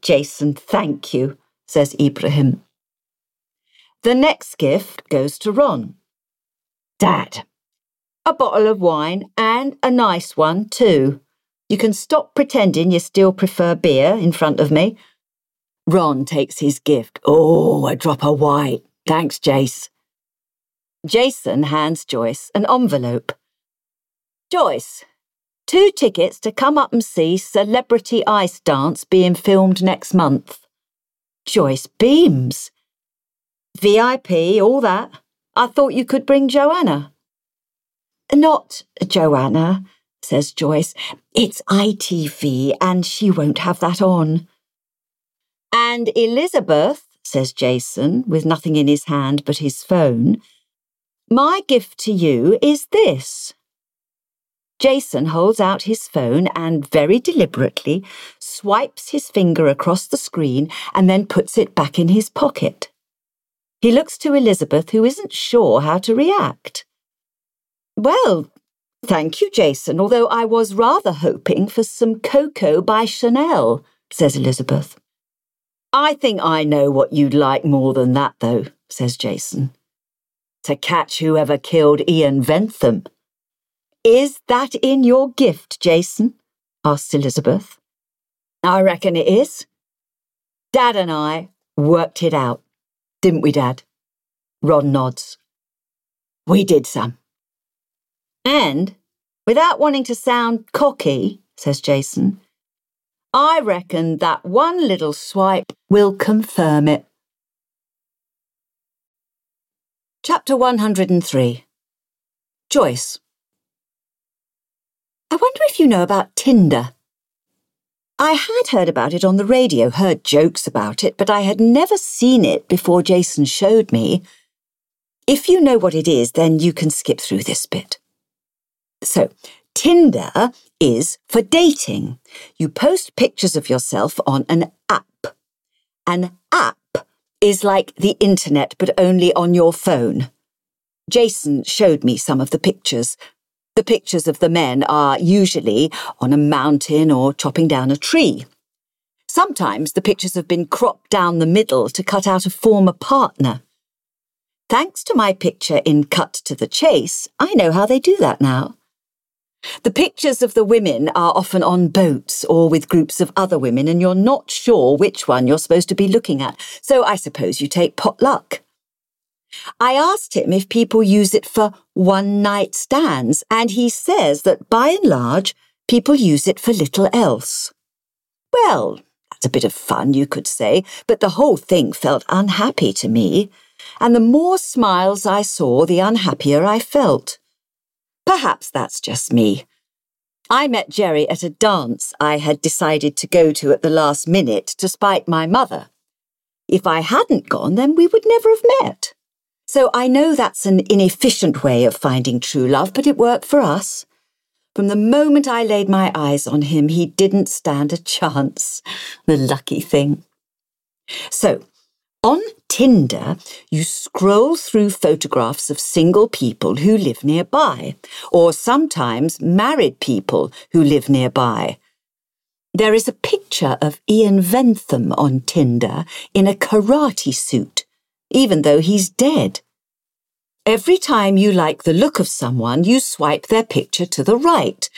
Jason, thank you, says Ibrahim. The next gift goes to Ron. Dad, a bottle of wine and a nice one too. You can stop pretending you still prefer beer in front of me. Ron takes his gift. Oh, a drop of white. Thanks, Jace. Jason hands Joyce an envelope. Joyce, 2 tickets to come up and see Celebrity Ice Dance being filmed next month. Joyce beams. VIP, all that. I thought you could bring Joanna. Not Joanna, says Joyce. It's ITV and she won't have that on. And Elizabeth, says Jason, with nothing in his hand but his phone, my gift to you is this. Jason holds out his phone and very deliberately swipes his finger across the screen and then puts it back in his pocket. He looks to Elizabeth, who isn't sure how to react. Well, thank you, Jason, although I was rather hoping for some Coco by Chanel, says Elizabeth. I think I know what you'd like more than that, though, says Jason. To catch whoever killed Ian Ventham. Is that in your gift, Jason? Asks Elizabeth. I reckon it is. Dad and I worked it out, didn't we, Dad? Ron nods. We did, Sam. And, without wanting to sound cocky, says Jason, I reckon that one little swipe will confirm it. Chapter 103. Joyce. I wonder if you know about Tinder. I had heard about it on the radio, heard jokes about it, but I had never seen it before Jason showed me. If you know what it is, then you can skip through this bit. So, Tinder is for dating. You post pictures of yourself on an app. An app is like the internet, but only on your phone. Jason showed me some of the pictures. The pictures of the men are usually on a mountain or chopping down a tree. Sometimes the pictures have been cropped down the middle to cut out a former partner. Thanks to my picture in Cut to the Chase, I know how they do that now. The pictures of the women are often on boats or with groups of other women, and you're not sure which one you're supposed to be looking at, so I suppose you take potluck. I asked him if people use it for one-night stands, and he says that by and large, people use it for little else. Well, that's a bit of fun, you could say, but the whole thing felt unhappy to me, and the more smiles I saw, the unhappier I felt. Perhaps that's just me. I met Jerry at a dance I had decided to go to at the last minute to spite my mother. If I hadn't gone, then we would never have met. So I know that's an inefficient way of finding true love, but it worked for us. From the moment I laid my eyes on him, he didn't stand a chance. The lucky thing. So, on Tinder, you scroll through photographs of single people who live nearby, or sometimes married people who live nearby. There is a picture of Ian Ventham on Tinder in a karate suit, even though he's dead. Every time you like the look of someone, you swipe their picture to the right,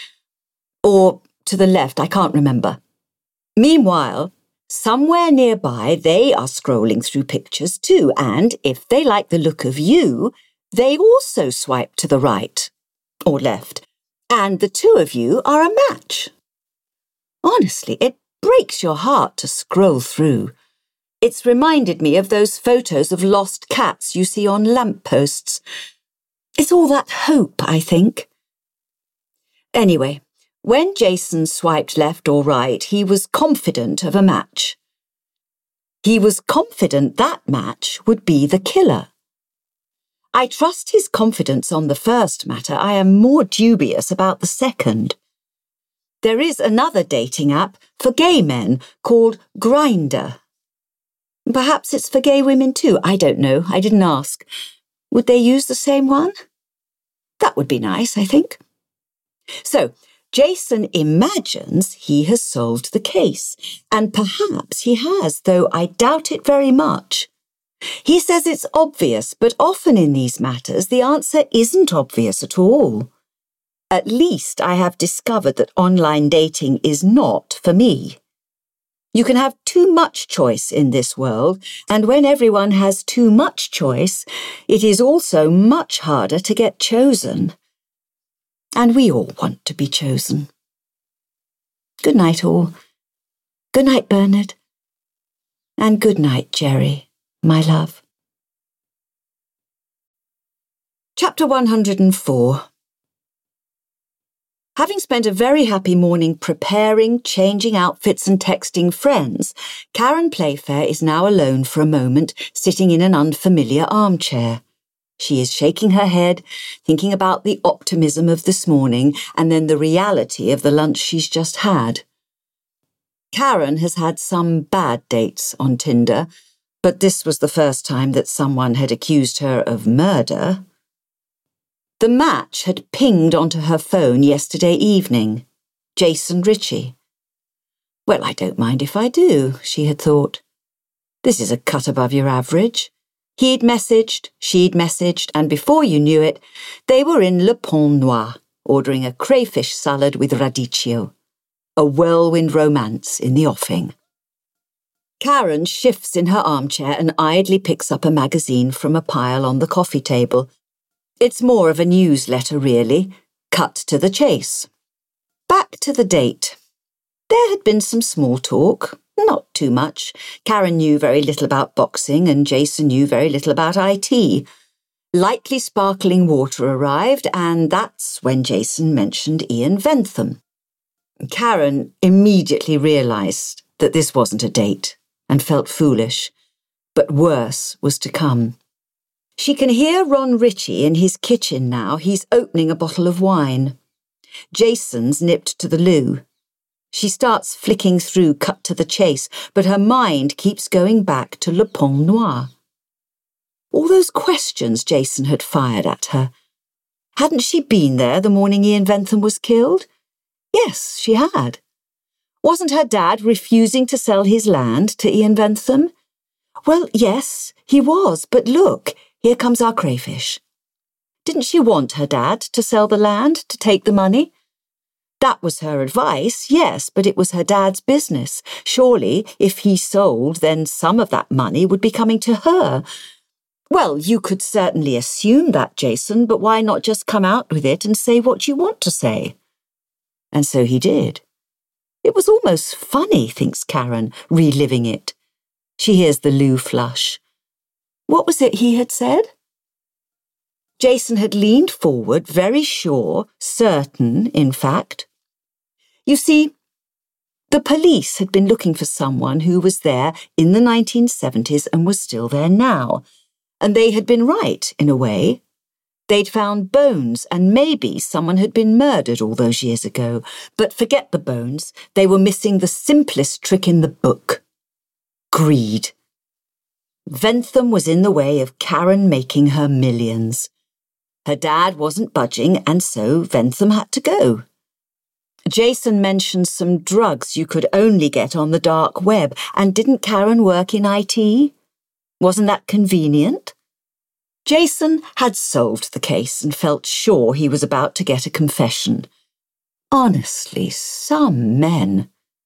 or to the left, I can't remember. Meanwhile, somewhere nearby, they are scrolling through pictures too, and if they like the look of you, they also swipe to the right or left, and the two of you are a match. Honestly, it breaks your heart to scroll through. It's reminded me of those photos of lost cats you see on lampposts. It's all that hope, I think. Anyway, when Jason swiped left or right, he was confident of a match. He was confident that match would be the killer. I trust his confidence on the first matter. I am more dubious about the second. There is another dating app for gay men called Grindr. Perhaps it's for gay women too. I don't know. I didn't ask. Would they use the same one? That would be nice, I think. So, Jason imagines he has solved the case, and perhaps he has, though I doubt it very much. He says it's obvious, but often in these matters the answer isn't obvious at all. At least I have discovered that online dating is not for me. You can have too much choice in this world, and when everyone has too much choice, it is also much harder to get chosen. And we all want to be chosen. Good night, all. Good night, Bernard. And good night, Jerry, my love. Chapter 104. Having spent a very happy morning preparing, changing outfits and texting friends, Karen Playfair is now alone for a moment, sitting in an unfamiliar armchair. She is shaking her head, thinking about the optimism of this morning and then the reality of the lunch she's just had. Karen has had some bad dates on Tinder, but this was the first time that someone had accused her of murder. The match had pinged onto her phone yesterday evening. Jason Ritchie. Well, I don't mind if I do, she had thought. This is a cut above your average. He'd messaged, she'd messaged, and before you knew it, they were in Le Pont Noir, ordering a crayfish salad with radicchio. A whirlwind romance in the offing. Karen shifts in her armchair and idly picks up a magazine from a pile on the coffee table. It's more of a newsletter, really. Cut to the chase. Back to the date. There had been some small talk. Not too much. Karen knew very little about boxing and Jason knew very little about IT. Lightly sparkling water arrived, and that's when Jason mentioned Ian Ventham. Karen immediately realised that this wasn't a date and felt foolish, but worse was to come. She can hear Ron Ritchie in his kitchen now. He's opening a bottle of wine. Jason's nipped to the loo. She starts flicking through Cut to the Chase, but her mind keeps going back to Le Pont Noir. All those questions Jason had fired at her. Hadn't she been there the morning Ian Ventham was killed? Yes, she had. Wasn't her dad refusing to sell his land to Ian Ventham? Well, yes, he was, but look, here comes our crayfish. Didn't she want her dad to sell the land to take the money? That was her advice, yes, but it was her dad's business. Surely, if he sold, then some of that money would be coming to her. Well, you could certainly assume that, Jason, but why not just come out with it and say what you want to say? And so he did. It was almost funny, thinks Karen, reliving it. She hears the loo flush. What was it he had said? Jason had leaned forward, very sure, certain, in fact. You see, the police had been looking for someone who was there in the 1970s and was still there now. And they had been right, in a way. They'd found bones, and maybe someone had been murdered all those years ago. But forget the bones, they were missing the simplest trick in the book. Greed. Ventham was in the way of Karen making her millions. Her dad wasn't budging, and so Ventham had to go. Jason mentioned some drugs you could only get on the dark web, and didn't Karen work in IT? Wasn't that convenient? Jason had solved the case and felt sure he was about to get a confession. Honestly, some men.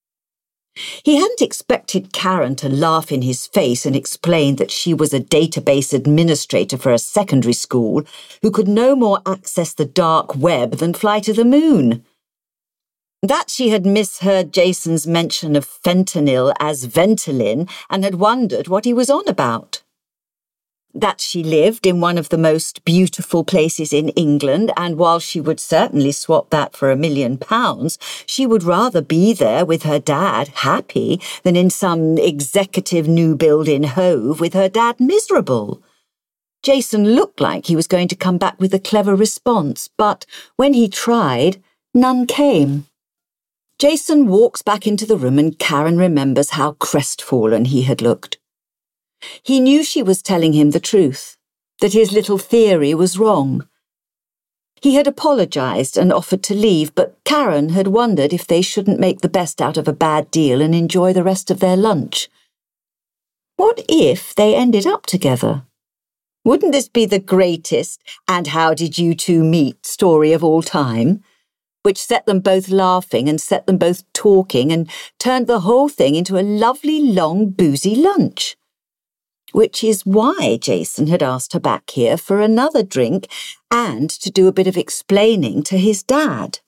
He hadn't expected Karen to laugh in his face and explain that she was a database administrator for a secondary school who could no more access the dark web than fly to the moon. That she had misheard Jason's mention of fentanyl as Ventolin and had wondered what he was on about. That she lived in one of the most beautiful places in England, and while she would certainly swap that for £1 million, she would rather be there with her dad happy than in some executive new build in Hove with her dad miserable. Jason looked like he was going to come back with a clever response, but when he tried, none came. Jason walks back into the room and Karen remembers how crestfallen he had looked. He knew she was telling him the truth, that his little theory was wrong. He had apologised and offered to leave, but Karen had wondered if they shouldn't make the best out of a bad deal and enjoy the rest of their lunch. What if they ended up together? Wouldn't this be the greatest "and how did you two meet" story of all time? Which set them both laughing and set them both talking and turned the whole thing into a lovely, long, boozy lunch. Which is why Jason had asked her back here for another drink and to do a bit of explaining to his dad.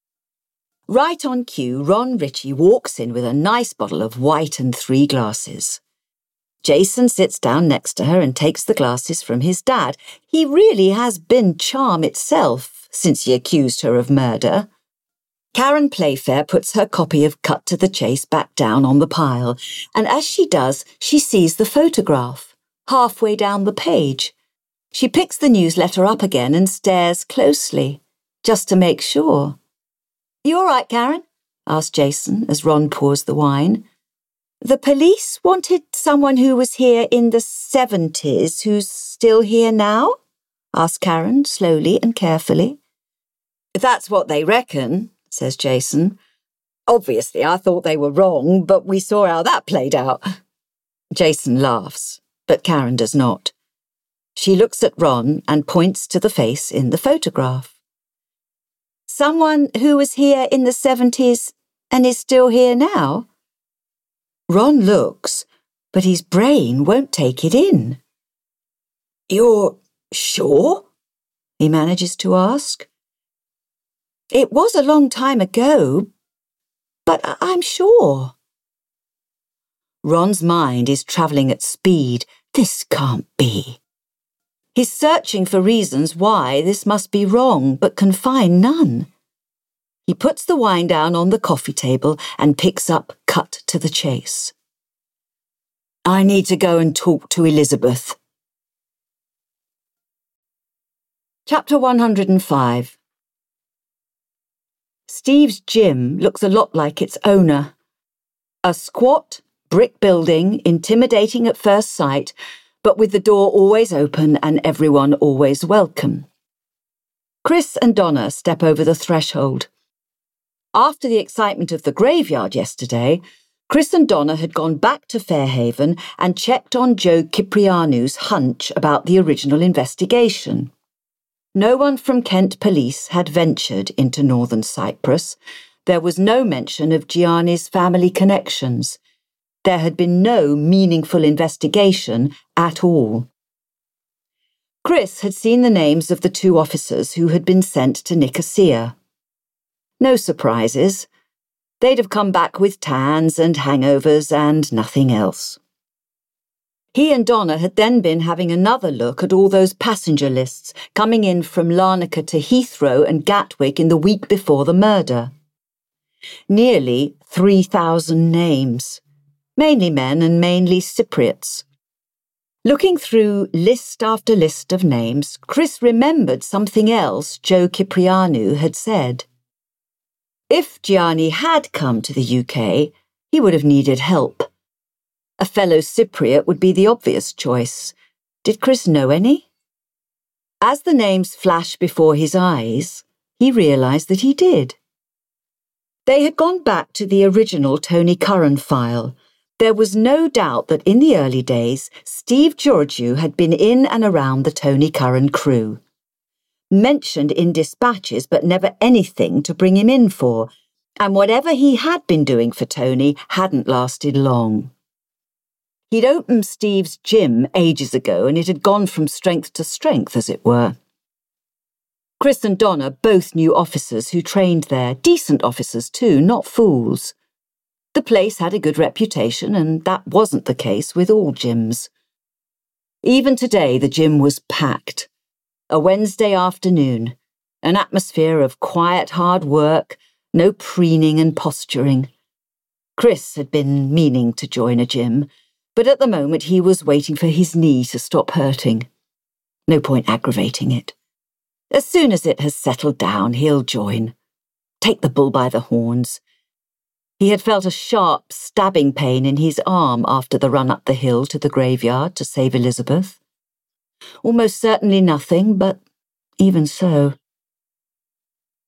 Right on cue, Ron Ritchie walks in with a nice bottle of white and 3 glasses. Jason sits down next to her and takes the glasses from his dad. He really has been charm itself since he accused her of murder. Karen Playfair puts her copy of Cut to the Chase back down on the pile, and as she does, she sees the photograph, halfway down the page. She picks the newsletter up again and stares closely, just to make sure. "You all right, Karen?" asked Jason as Ron pours the wine. "The police wanted someone who was here in the 70s who's still here now?" asked Karen slowly and carefully. "That's what they reckon," says Jason. "Obviously, I thought they were wrong, but we saw how that played out." Jason laughs, but Karen does not. She looks at Ron and points to the face in the photograph. "Someone who was here in the 70s and is still here now?" Ron looks, but his brain won't take it in. "You're sure?" he manages to ask. "It was a long time ago, but I'm sure." Ron's mind is travelling at speed. This can't be. He's searching for reasons why this must be wrong, but can find none. He puts the wine down on the coffee table and picks up Cut to the Chase. "I need to go and talk to Elizabeth." Chapter 105. Steve's gym looks a lot like its owner. A squat, brick building, intimidating at first sight, but with the door always open and everyone always welcome. Chris and Donna step over the threshold. After the excitement of the graveyard yesterday, Chris and Donna had gone back to Fairhaven and checked on Joe Ciprianu's hunch about the original investigation. No one from Kent Police had ventured into Northern Cyprus. There was no mention of Gianni's family connections. There had been no meaningful investigation at all. Chris had seen the names of the 2 officers who had been sent to Nicosia. No surprises. They'd have come back with tans and hangovers and nothing else. He and Donna had then been having another look at all those passenger lists coming in from Larnaca to Heathrow and Gatwick in the week before the murder. Nearly 3,000 names, mainly men and mainly Cypriots. Looking through list after list of names, Chris remembered something else Joe Ciprianu had said. If Gianni had come to the UK, he would have needed help. A fellow Cypriot would be the obvious choice. Did Chris know any? As the names flashed before his eyes, he realised that he did. They had gone back to the original Tony Curran file. There was no doubt that in the early days, Steve Georgiou had been in and around the Tony Curran crew. Mentioned in dispatches, but never anything to bring him in for, and whatever he had been doing for Tony hadn't lasted long. He'd opened Steve's gym ages ago, and it had gone from strength to strength, as it were. Chris and Donna both knew officers who trained there, decent officers too, not fools. The place had a good reputation, and that wasn't the case with all gyms. Even today, the gym was packed. A Wednesday afternoon, an atmosphere of quiet hard work, no preening and posturing. Chris had been meaning to join a gym, but at the moment he was waiting for his knee to stop hurting. No point aggravating it. As soon as it has settled down, he'll join. Take the bull by the horns. He had felt a sharp, stabbing pain in his arm after the run up the hill to the graveyard to save Elizabeth. Almost certainly nothing, but even so.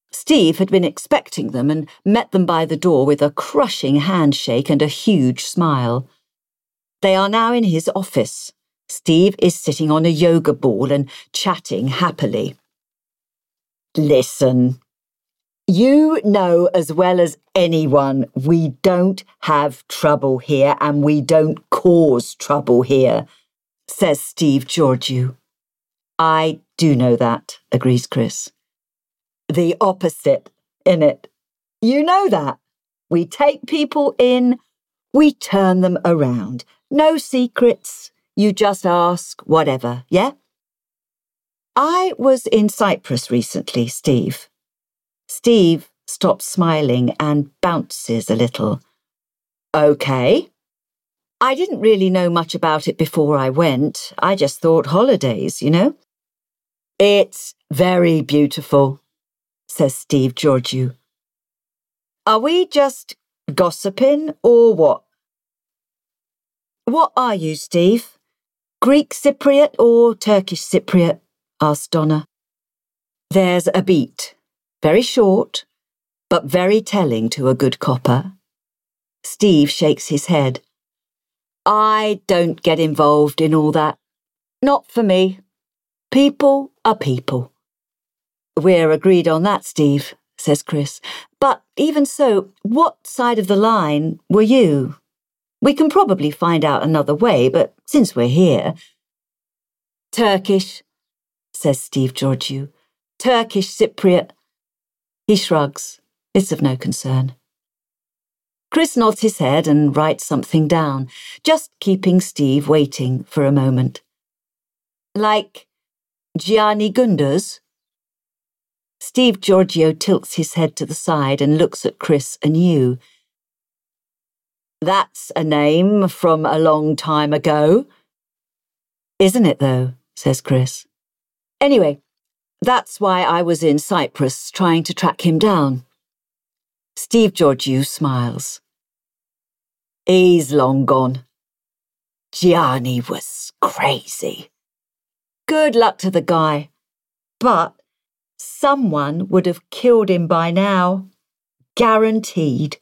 Steve had been expecting them and met them by the door with a crushing handshake and a huge smile. They are now in his office. Steve is sitting on a yoga ball and chatting happily. Listen, you know as well as anyone we don't have trouble here and we don't cause trouble here, says Steve Georgiou. I do know that, agrees Chris. The opposite, innit? You know that. We take people in, we turn them around. No secrets. You just ask whatever, yeah? I was in Cyprus recently, Steve. Steve stops smiling and bounces a little. Okay. I didn't really know much about it before I went. I just thought holidays, you know? It's very beautiful, says Steve Georgiou. Are we just gossiping or what? What are you, Steve? Greek Cypriot or Turkish Cypriot? Asked Donna. There's a beat, very short, but very telling to a good copper. Steve shakes his head. I don't get involved in all that. Not for me. People are people. We're agreed on that, Steve, says Chris. But even so, what side of the line were you? We can probably find out another way, but since we're here... Turkish, says Steve Georgiou. Turkish Cypriot. He shrugs. It's of no concern. Chris nods his head and writes something down, just keeping Steve waiting for a moment. Like Gianni Gunders? Steve Georgiou tilts his head to the side and looks at Chris anew. That's a name from a long time ago. Isn't it, though, says Chris. Anyway, that's why I was in Cyprus trying to track him down. Steve Georgiou smiles. He's long gone. Gianni was crazy. Good luck to the guy. But someone would have killed him by now. Guaranteed.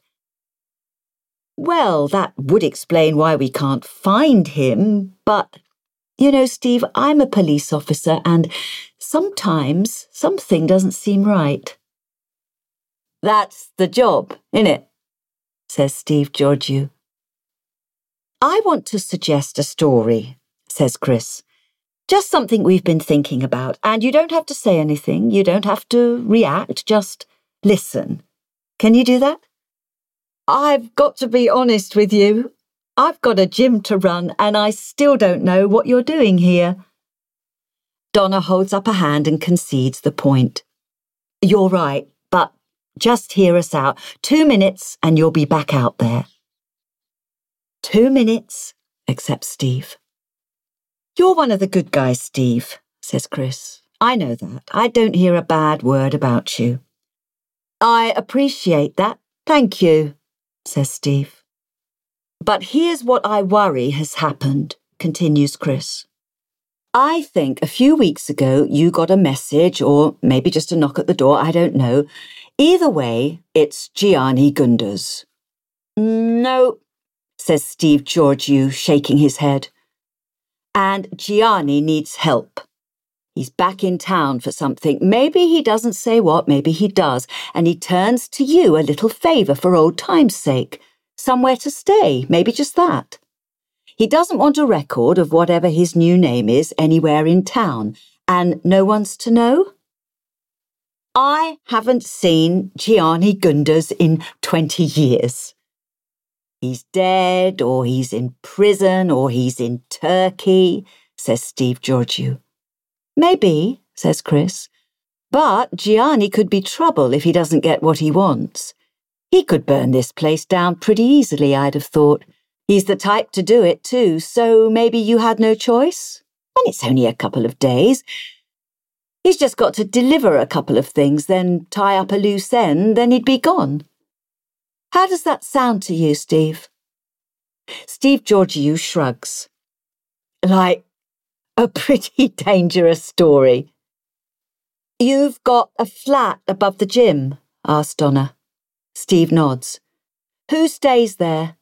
Well, that would explain why we can't find him, but, you know, Steve, I'm a police officer and sometimes something doesn't seem right. That's the job, innit? Says Steve Georgiou. I want to suggest a story, says Chris. Just something we've been thinking about, and you don't have to say anything, you don't have to react, just listen. Can you do that? I've got to be honest with you. I've got a gym to run and I still don't know what you're doing here. Donna holds up a hand and concedes the point. You're right, but just hear us out. 2 minutes and you'll be back out there. 2 minutes, accepts Steve. You're one of the good guys, Steve, says Chris. I know that. I don't hear a bad word about you. I appreciate that. Thank you, says Steve. But here's what I worry has happened, continues Chris. I think a few weeks ago you got a message or maybe just a knock at the door, I don't know. Either way, it's Gianni Gunders. No, says Steve Georgiou, shaking his head. And Gianni needs help. He's back in town for something. Maybe he doesn't say what, maybe he does. And he turns to you a little favour for old time's sake. Somewhere to stay, maybe just that. He doesn't want a record of whatever his new name is anywhere in town. And no one's to know? I haven't seen Gianni Gunders in 20 years. He's dead, or he's in prison, or he's in Turkey, says Steve Georgiou. Maybe, says Chris, but Gianni could be trouble if he doesn't get what he wants. He could burn this place down pretty easily, I'd have thought. He's the type to do it too, so maybe you had no choice? And it's only a couple of days. He's just got to deliver a couple of things, then tie up a loose end, then he'd be gone. How does that sound to you, Steve? Steve Georgiou shrugs. Like a pretty dangerous story. You've got a flat above the gym? Asked Donna. Steve nods. Who stays there?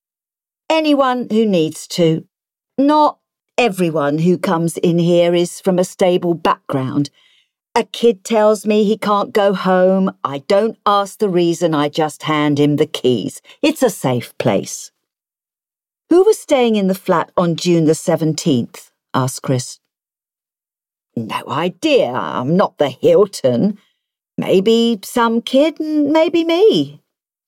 Anyone who needs to. Not everyone who comes in here is from a stable background. A kid tells me he can't go home. I don't ask the reason, I just hand him the keys. It's a safe place. Who was staying in the flat on June the 17th? Asked Chris. No idea. I'm not the Hilton. Maybe some kid and maybe me.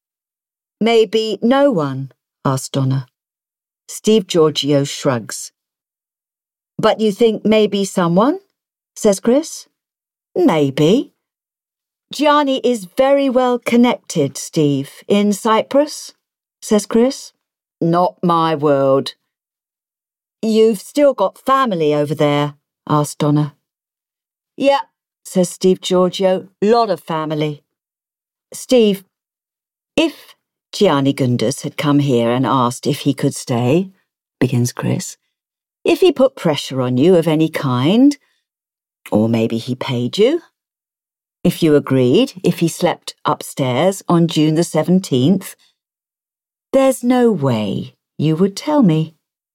Maybe no one? Asked Donna. Steve Giorgio shrugs. But you think maybe someone? Says Chris. Maybe. Gianni is very well connected, Steve, in Cyprus, says Chris. Not my world. You've still got family over there? Asked Donna. Yeah, says Steve Giorgio, lot of family. Steve, if Gianni Gunders had come here and asked if he could stay, begins Chris, if he put pressure on you of any kind, or maybe he paid you, if you agreed, if he slept upstairs on June the 17th, there's no way you would tell me.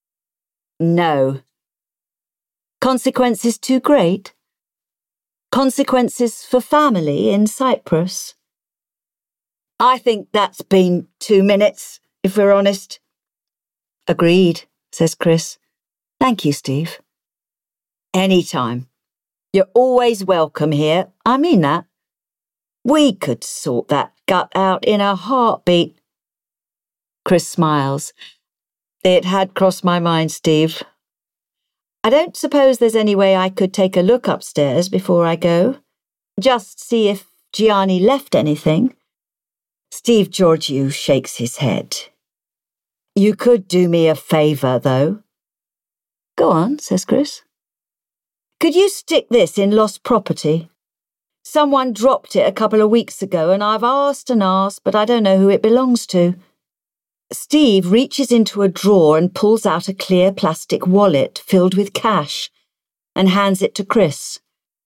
No. Consequences too great? Consequences for family in Cyprus? I think that's been 2 minutes, if we're honest. Agreed, says Chris. Thank you, Steve. Anytime. You're always welcome here. I mean that. We could sort that gut out in a heartbeat. Chris smiles. It had crossed my mind, Steve. I don't suppose there's any way I could take a look upstairs before I go. Just see if Gianni left anything. Steve Giorgio shakes his head. You could do me a favour, though. Go on, says Chris. Could you stick this in lost property? Someone dropped it a couple of weeks ago and I've asked and asked, but I don't know who it belongs to. Steve reaches into a drawer and pulls out a clear plastic wallet filled with cash and hands it to Chris.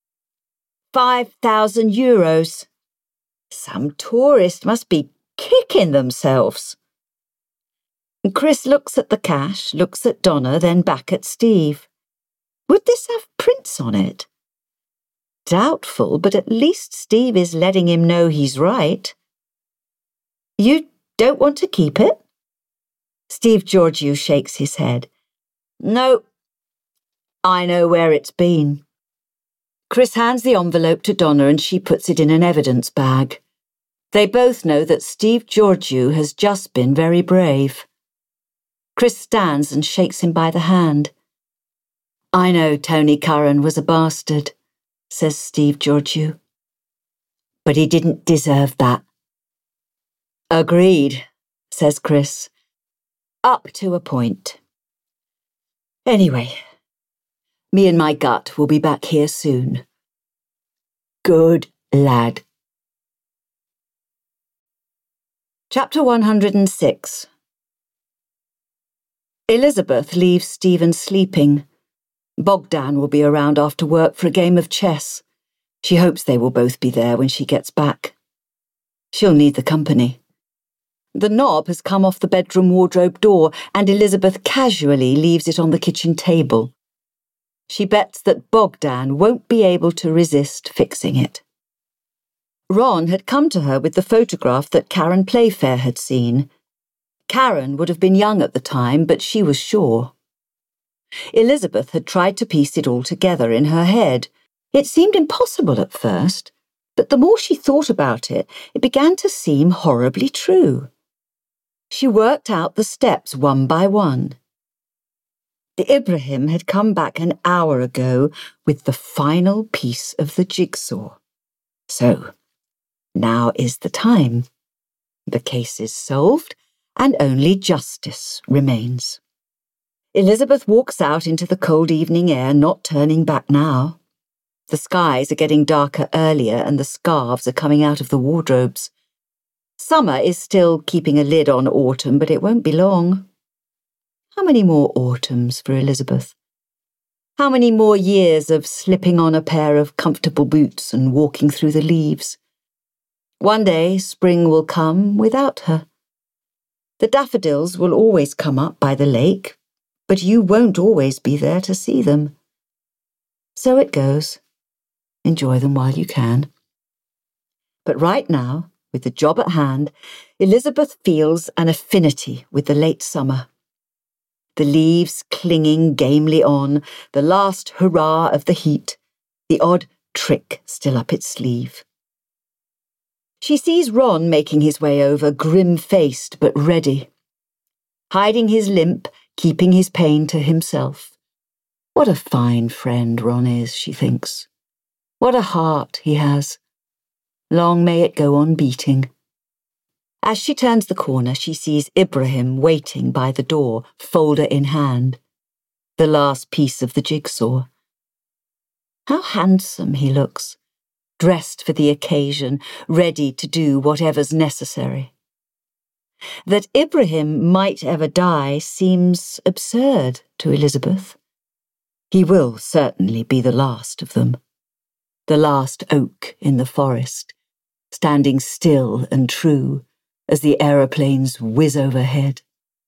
5,000 euros. Some tourist must be kicking themselves. Chris looks at the cash, looks at Donna, then back at Steve. Would this have prints on it? Doubtful, but at least Steve is letting him know he's right. You don't want to keep it? Steve Giorgio shakes his head. No, I know where it's been. Chris hands the envelope to Donna and she puts it in an evidence bag. They both know that Steve Giorgio has just been very brave. Chris stands and shakes him by the hand. I know Tony Curran was a bastard, says Steve Giorgio. But he didn't deserve that. Agreed, says Chris. Up to a point. Anyway, me and my gut will be back here soon. Good lad. Chapter 106. Elizabeth leaves Stephen sleeping. Bogdan will be around after work for a game of chess. She hopes they will both be there when she gets back. She'll need the company. The knob has come off the bedroom wardrobe door and Elizabeth casually leaves it on the kitchen table. She bets that Bogdan won't be able to resist fixing it. Ron had come to her with the photograph that Karen Playfair had seen. Karen would have been young at the time, but she was sure. Elizabeth had tried to piece it all together in her head. It seemed impossible at first, but the more she thought about it, it began to seem horribly true. She worked out the steps one by one. Ibrahim had come back an hour ago with the final piece of the jigsaw. So, now is the time. The case is solved, and only justice remains. Elizabeth walks out into the cold evening air, not turning back now. The skies are getting darker earlier, and the scarves are coming out of the wardrobes. Summer is still keeping a lid on autumn, but it won't be long. How many more autumns for Elizabeth? How many more years of slipping on a pair of comfortable boots and walking through the leaves? One day, spring will come without her. The daffodils will always come up by the lake, but you won't always be there to see them. So it goes. Enjoy them while you can. But right now, with the job at hand, Elizabeth feels an affinity with the late summer. The leaves clinging gamely on, the last hurrah of the heat, the odd trick still up its sleeve. She sees Ron making his way over, grim-faced but ready. Hiding his limp, keeping his pain to himself. What a fine friend Ron is, she thinks. What a heart he has. Long may it go on beating. As she turns the corner, she sees Ibrahim waiting by the door, folder in hand. The last piece of the jigsaw. How handsome he looks, dressed for the occasion, ready to do whatever's necessary. That Ibrahim might ever die seems absurd to Elizabeth. He will certainly be the last of them. The last oak in the forest, standing still and true as the aeroplanes whiz overhead.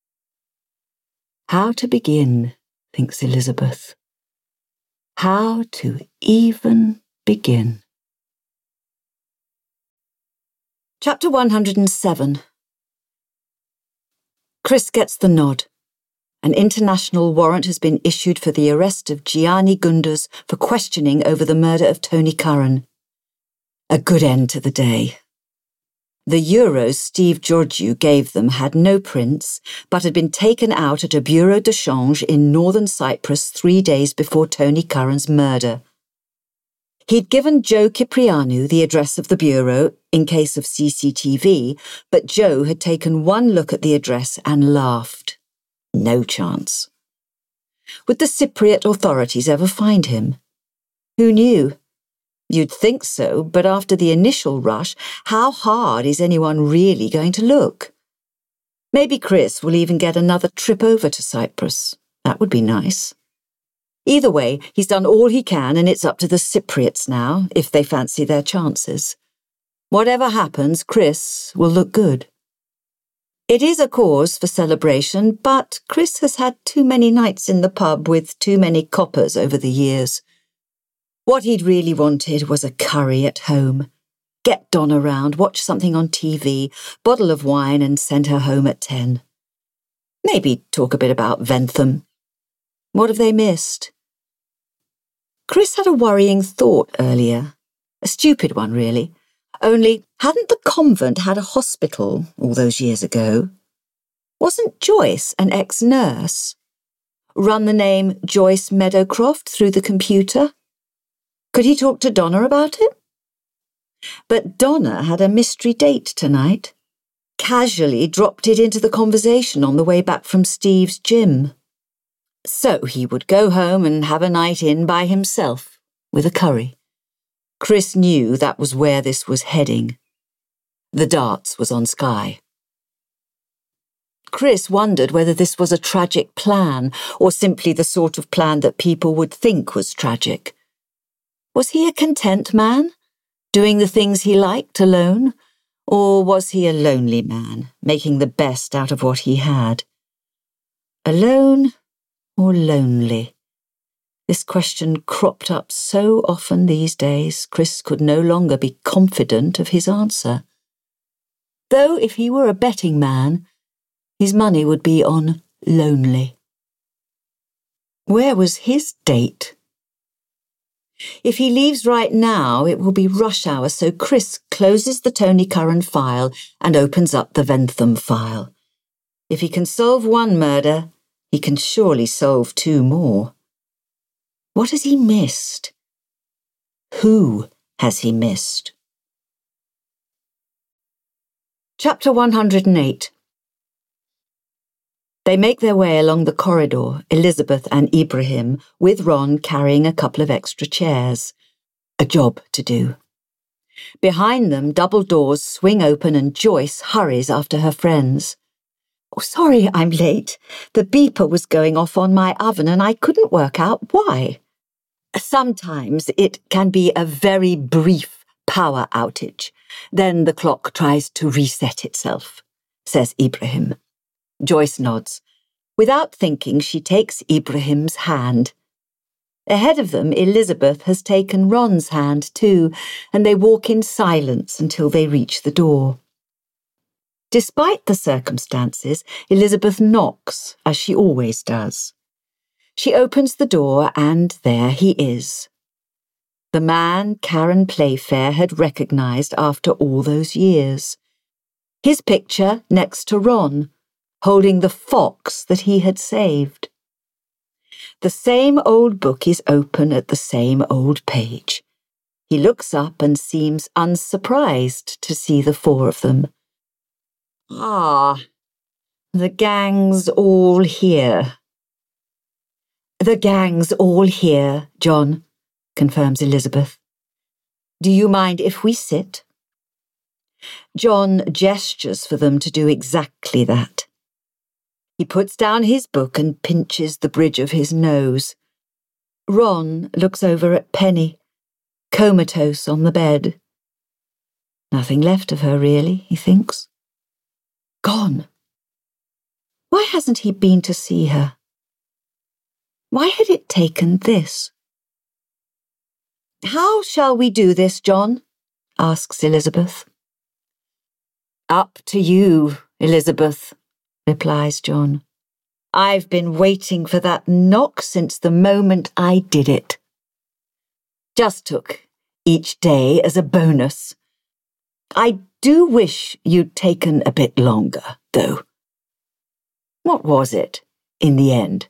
How to begin, thinks Elizabeth. How to even begin. Chapter 107. Chris gets the nod. An international warrant has been issued for the arrest of Gianni Gunders for questioning over the murder of Tony Curran. A good end to the day. The euros Steve Georgiou gave them had no prints, but had been taken out at a bureau de change in northern Cyprus 3 days before Tony Curran's murder. He'd given Joe Ciprianu the address of the bureau in case of CCTV, but Joe had taken one look at the address and laughed. No chance. Would the Cypriot authorities ever find him? Who knew? You'd think so, but after the initial rush, how hard is anyone really going to look? Maybe Chris will even get another trip over to Cyprus. That would be nice. Either way, he's done all he can, and it's up to the Cypriots now, if they fancy their chances. Whatever happens, Chris will look good. It is a cause for celebration, but Chris has had too many nights in the pub with too many coppers over the years. What he'd really wanted was a curry at home. Get Donna round, watch something on TV, bottle of wine and send her home at 10. Maybe talk a bit about Ventham. What have they missed? Chris had a worrying thought earlier. A stupid one, really. Only, hadn't the convent had a hospital all those years ago? Wasn't Joyce an ex-nurse? Run the name Joyce Meadowcroft through the computer? Could he talk to Donna about it? But Donna had a mystery date tonight. Casually dropped it into the conversation on the way back from Steve's gym. So he would go home and have a night in by himself, with a curry. Chris knew that was where this was heading. The darts was on Skye. Chris wondered whether this was a tragic plan, or simply the sort of plan that people would think was tragic. Was he a content man, doing the things he liked alone? Or was he a lonely man, making the best out of what he had? Alone or lonely? This question cropped up so often these days, Chris could no longer be confident of his answer. Though if he were a betting man, his money would be on lonely. Where was his date? If he leaves right now, it will be rush hour, so Chris closes the Tony Curran file and opens up the Ventham file. If he can solve one murder, he can surely solve 2 more. What has he missed? Who has he missed? Chapter 108. They make their way along the corridor, Elizabeth and Ibrahim, with Ron carrying a couple of extra chairs. A job to do. Behind them, double doors swing open and Joyce hurries after her friends. Oh, sorry, I'm late. The beeper was going off on my oven and I couldn't work out why. Sometimes it can be a very brief power outage. Then the clock tries to reset itself, says Ibrahim. Joyce nods. Without thinking, she takes Ibrahim's hand. Ahead of them, Elizabeth has taken Ron's hand too, and they walk in silence until they reach the door. Despite the circumstances, Elizabeth knocks, as she always does. She opens the door, and there he is. The man Karen Playfair had recognised after all those years. His picture next to Ron, holding the fox that he had saved. The same old book is open at the same old page. He looks up and seems unsurprised to see the four of them. Ah, the gang's all here. The gang's all here, John, confirms Elizabeth. Do you mind if we sit? John gestures for them to do exactly that. He puts down his book and pinches the bridge of his nose. Ron looks over at Penny, comatose on the bed. Nothing left of her, really, he thinks. Gone. Why hasn't he been to see her? Why had it taken this? How shall we do this, John? Asks Elizabeth. Up to you, Elizabeth, replies John. I've been waiting for that knock since the moment I did it. Just took each day as a bonus. I do wish you'd taken a bit longer, though. What was it, in the end?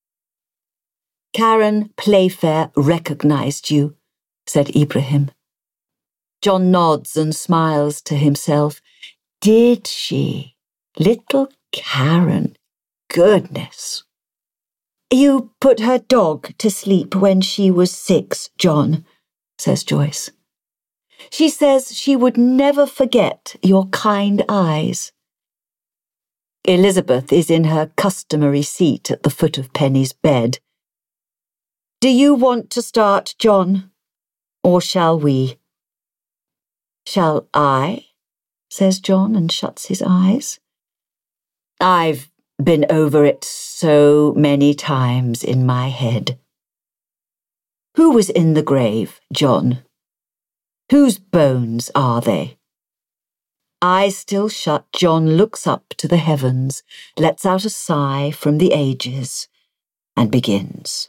Karen Playfair recognised you, said Ibrahim. John nods and smiles to himself. Did she? Little Karen. Goodness. You put her dog to sleep when she was 6, John, says Joyce. She says she would never forget your kind eyes. Elizabeth is in her customary seat at the foot of Penny's bed. Do you want to start, John? Or shall we? Shall I? Says John and shuts his eyes. I've been over it so many times in my head. Who was in the grave, John? Whose bones are they? Eyes still shut, John looks up to the heavens, lets out a sigh from the ages, and begins.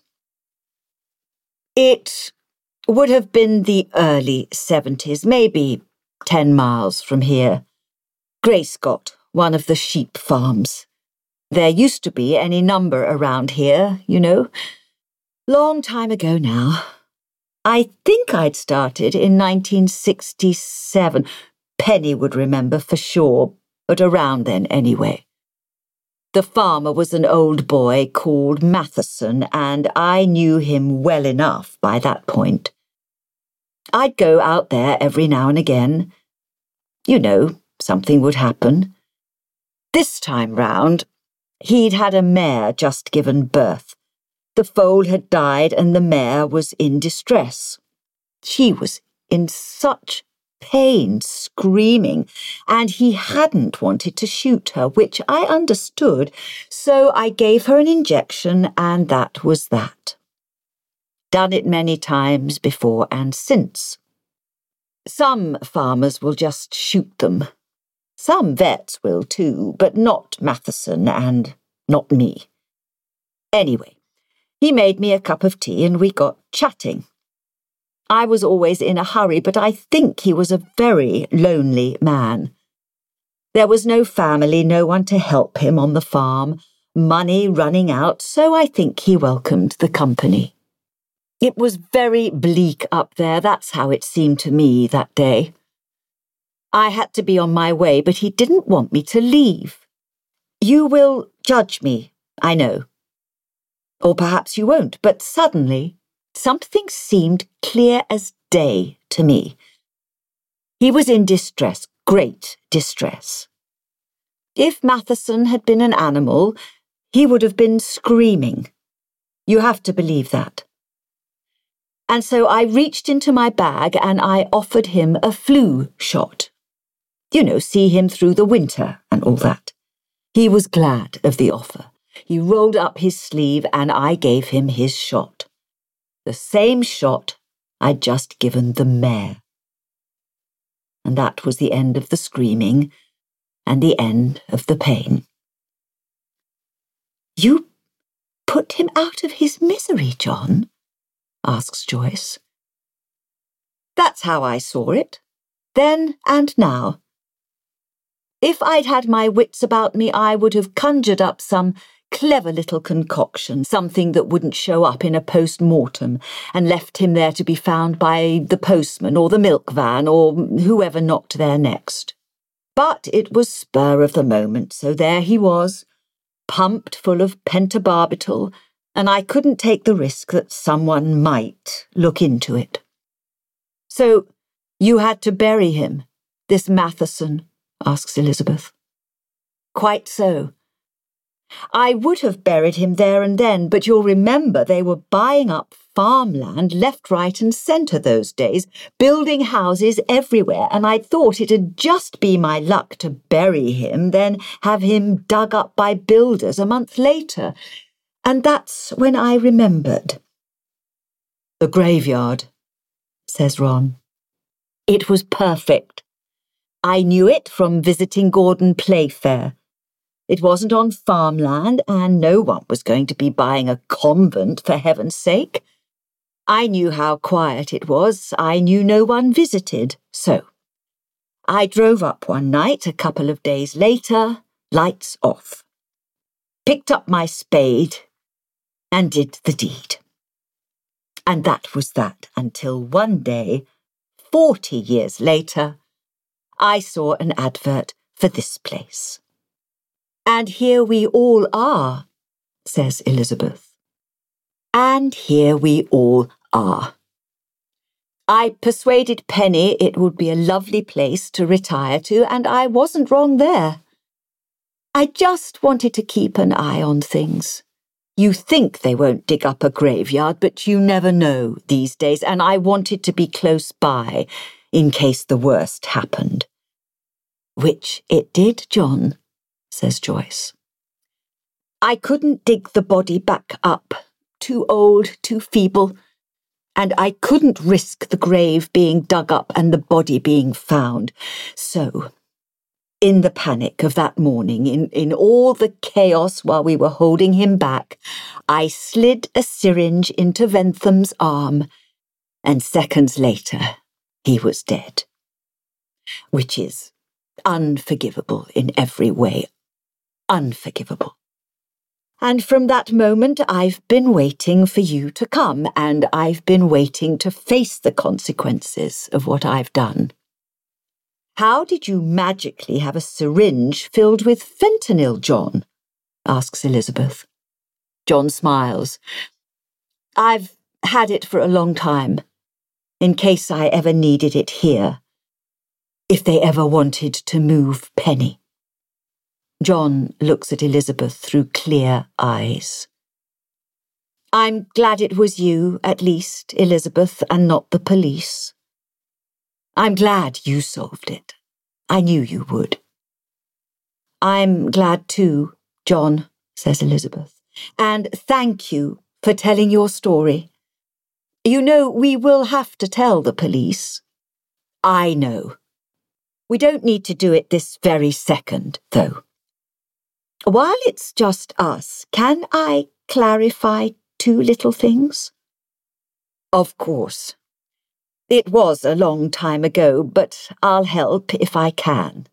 It would have been the early 70s, maybe 10 miles from here. Grayscott, one of the sheep farms. There used to be any number around here, you know. Long time ago now. I think I'd started in 1967. Penny would remember for sure, but around then anyway. The farmer was an old boy called Matheson, and I knew him well enough by that point. I'd go out there every now and again. You know, something would happen. This time round, he'd had a mare just given birth. The foal had died and the mare was in distress. She was in such pain, screaming, and he hadn't wanted to shoot her, which I understood, so I gave her an injection and that was that. Done it many times before and since. Some farmers will just shoot them. Some vets will too, but not Matheson and not me. Anyway, he made me a cup of tea and we got chatting. I was always in a hurry, but I think he was a very lonely man. There was no family, no one to help him on the farm, money running out, so I think he welcomed the company. It was very bleak up there, that's how it seemed to me that day. I had to be on my way, but he didn't want me to leave. You will judge me, I know. Or perhaps you won't, but suddenly something seemed clear as day to me. He was in distress, great distress. If Matheson had been an animal, he would have been screaming. You have to believe that. And so I reached into my bag and I offered him a flu shot. You know, see him through the winter and all that. He was glad of the offer. He rolled up his sleeve and I gave him his shot. The same shot I'd just given the mare. And that was the end of the screaming and the end of the pain. You put him out of his misery, John? Asks Joyce. That's how I saw it, then and now. If I'd had my wits about me, I would have conjured up some clever little concoction, something that wouldn't show up in a post-mortem, and left him there to be found by the postman or the milk van or whoever knocked there next. But it was spur of the moment, so there he was, pumped full of pentobarbital, and I couldn't take the risk that someone might look into it. So you had to bury him, this Matheson? Asks Elizabeth. Quite so. I would have buried him there and then, but you'll remember they were buying up farmland left, right and centre those days, building houses everywhere, and I thought it'd just be my luck to bury him, then have him dug up by builders a month later. And that's when I remembered. The graveyard, says Ron. It was perfect. I knew it from visiting Gordon Playfair. It wasn't on farmland, and no one was going to be buying a convent, for heaven's sake. I knew how quiet it was. I knew no one visited, so I drove up one night a couple of days later, lights off, picked up my spade and did the deed. And that was that until one day, 40 years later, I saw an advert for this place. And here we all are, says Elizabeth. And here we all are. I persuaded Penny it would be a lovely place to retire to, and I wasn't wrong there. I just wanted to keep an eye on things. You think they won't dig up a graveyard, but you never know these days, and I wanted to be close by in case the worst happened. Which it did, John, says Joyce. I couldn't dig the body back up. Too old, too feeble. And I couldn't risk the grave being dug up and the body being found. So, in the panic of that morning, in all the chaos while we were holding him back, I slid a syringe into Bentham's arm, and seconds later, he was dead. Which is unforgivable in every way. Unforgivable. And from that moment, I've been waiting for you to come, and I've been waiting to face the consequences of what I've done. How did you magically have a syringe filled with fentanyl, John? Asks Elizabeth. John smiles. I've had it for a long time, in case I ever needed it here. If they ever wanted to move Penny. John looks at Elizabeth through clear eyes. I'm glad it was you, at least, Elizabeth, and not the police. I'm glad you solved it. I knew you would. I'm glad too, John, says Elizabeth, and thank you for telling your story. You know, we will have to tell the police. I know. We don't need to do it this very second, though. While it's just us, can I clarify 2 little things? Of course. It was a long time ago, but I'll help if I can.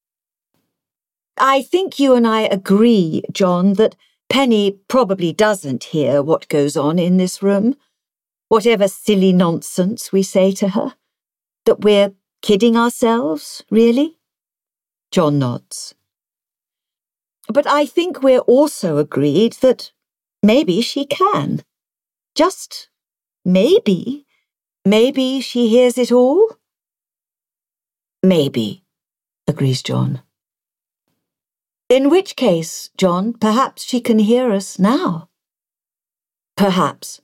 I think you and I agree, John, that Penny probably doesn't hear what goes on in this room, whatever silly nonsense we say to her, that we're kidding ourselves, really? John nods. But I think we're also agreed that maybe she can. Just maybe. Maybe she hears it all? Maybe, agrees John. In which case, John, perhaps she can hear us now. Perhaps.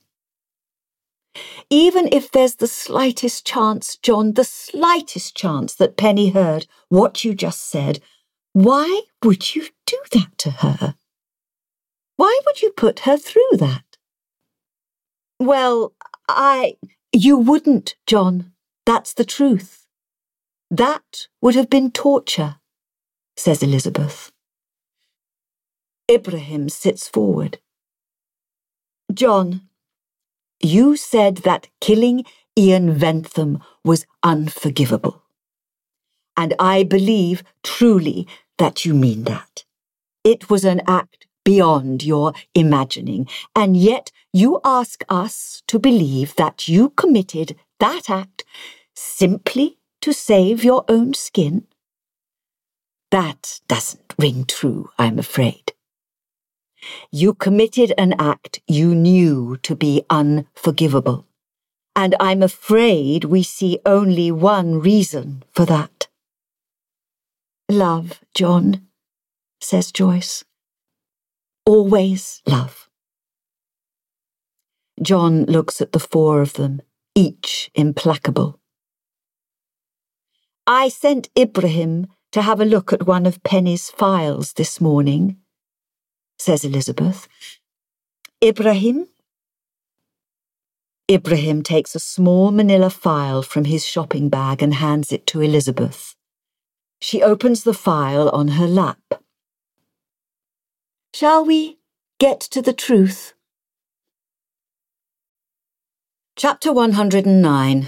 Even if there's the slightest chance, John, the slightest chance that Penny heard what you just said, why would you do that to her? Why would you put her through that? Well, You wouldn't, John. That's the truth. That would have been torture, says Elizabeth. Ibrahim sits forward. John, you said that killing Ian Ventham was unforgivable. And I believe truly that you mean that. It was an act beyond your imagining, and yet you ask us to believe that you committed that act simply to save your own skin? That doesn't ring true, I'm afraid. You committed an act you knew to be unforgivable, and I'm afraid we see only one reason for that. Love, John, says Joyce. Always love. John looks at the four of them, each implacable. I sent Ibrahim to have a look at one of Penny's files this morning, says Elizabeth. Ibrahim? Ibrahim takes a small manila file from his shopping bag and hands it to Elizabeth. She opens the file on her lap. Shall we get to the truth? Chapter 109.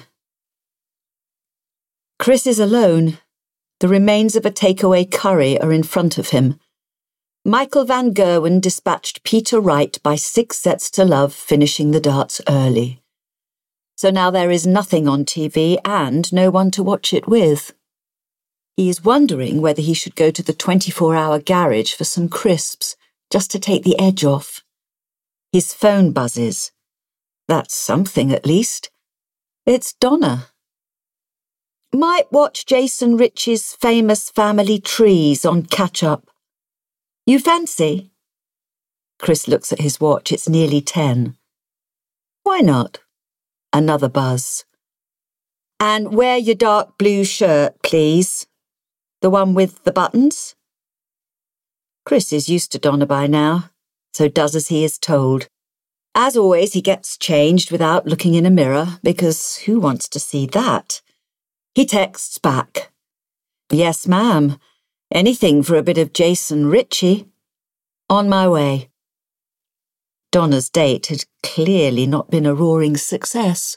Chris is alone. The remains of a takeaway curry are in front of him. Michael Van Gerwen dispatched Peter Wright by 6 sets to love, finishing the darts early. So now there is nothing on TV and no one to watch it with. He is wondering whether he should go to the 24-hour garage for some crisps, just to take the edge off. His phone buzzes. That's something, at least. It's Donna. Might watch Jason Rich's Famous Family Trees on catch-up. You fancy? Chris looks at his watch. It's nearly 10. Why not? Another buzz. And wear your dark blue shirt, please. The one with the buttons? Chris is used to Donna by now, so does as he is told. As always, he gets changed without looking in a mirror, because who wants to see that? He texts back. Yes, ma'am. Anything for a bit of Jason Ritchie. On my way. Donna's date had clearly not been a roaring success.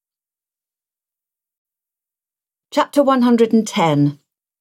Chapter 110.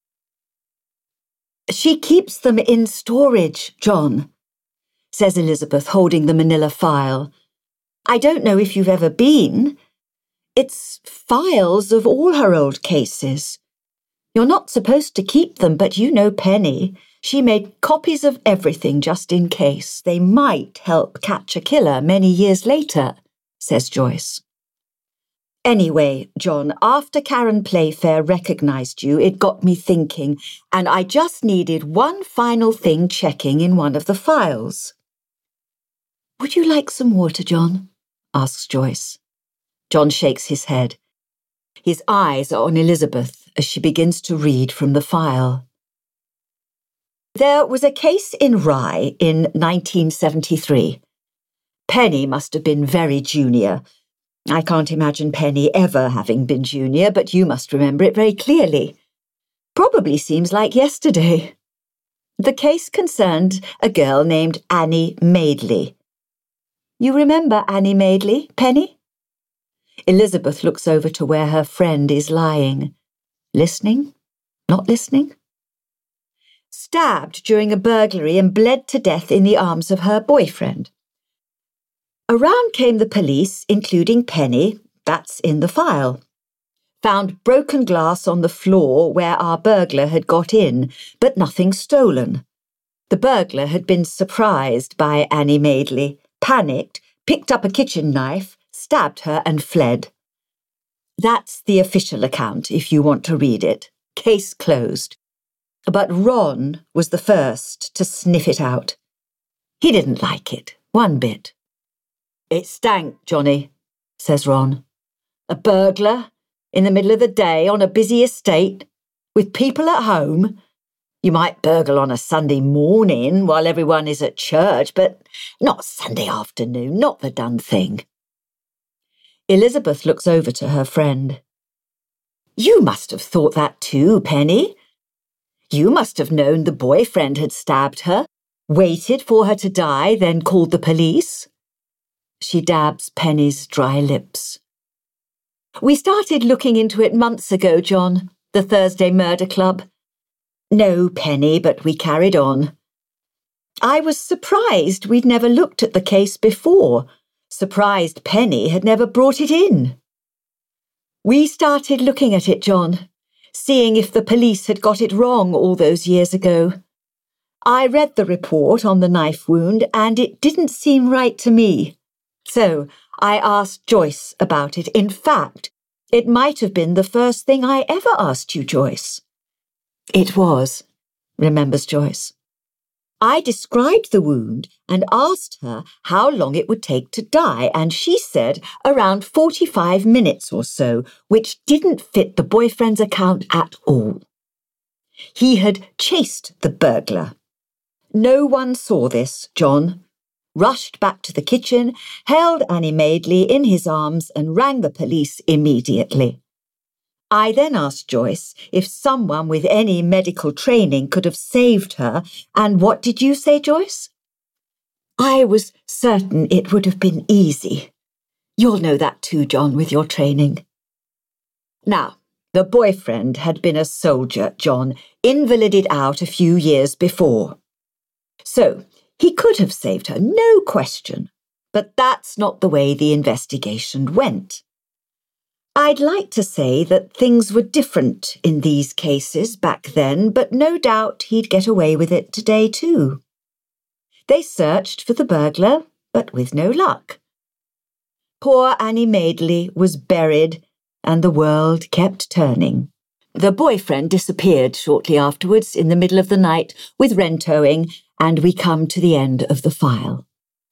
She keeps them in storage, John, says Elizabeth, holding the manila file. I don't know if you've ever been. It's files of all her old cases. You're not supposed to keep them, but you know Penny. She made copies of everything just in case. They might help catch a killer many years later, says Joyce. Anyway, John, after Karen Playfair recognised you, it got me thinking, and I just needed one final thing checking in one of the files. Would you like some water, John? Asks Joyce. John shakes his head. His eyes are on Elizabeth as she begins to read from the file. There was a case in Rye in 1973. Penny must have been very junior. I can't imagine Penny ever having been junior, but you must remember it very clearly. Probably seems like yesterday. The case concerned a girl named Annie Madeley. You remember Annie Madeley, Penny? Elizabeth looks over to where her friend is lying. Listening? Not listening? Stabbed during a burglary and bled to death in the arms of her boyfriend. Around came the police, including Penny, that's in the file. Found broken glass on the floor where our burglar had got in, but nothing stolen. The burglar had been surprised by Annie Madeley, panicked, picked up a kitchen knife, stabbed her and fled. That's the official account if you want to read it. Case closed. But Ron was the first to sniff it out. He didn't like it, one bit. "It stank, Johnny," says Ron. "A burglar in the middle of the day on a busy estate with people at home. You might burgle on a Sunday morning while everyone is at church, but not Sunday afternoon, not the done thing." Elizabeth looks over to her friend. "You must have thought that too, Penny. You must have known the boyfriend had stabbed her, waited for her to die, then called the police." She dabs Penny's dry lips. "We started looking into it months ago, John, the Thursday Murder Club. No, Penny, but we carried on. I was surprised we'd never looked at the case before, surprised Penny had never brought it in. We started looking at it, John, seeing if the police had got it wrong all those years ago. I read the report on the knife wound and it didn't seem right to me. So I asked Joyce about it. In fact, it might have been the first thing I ever asked you, Joyce." "It was," remembers Joyce. "I described the wound and asked her how long it would take to die, and she said around 45 minutes or so, which didn't fit the boyfriend's account at all. He had chased the burglar. No one saw this, John. Rushed back to the kitchen, held Annie Madeley in his arms and rang the police immediately. I then asked Joyce if someone with any medical training could have saved her, and what did you say, Joyce?" "I was certain it would have been easy. You'll know that too, John, with your training." Now, the boyfriend had been a soldier, John, invalided out a few years before. So, he could have saved her, no question, but that's not the way the investigation went. I'd like to say that things were different in these cases back then, but no doubt he'd get away with it today too. They searched for the burglar, but with no luck. Poor Annie Madeley was buried, and the world kept turning. The boyfriend disappeared shortly afterwards in the middle of the night with wren-towing, and we come to the end of the file.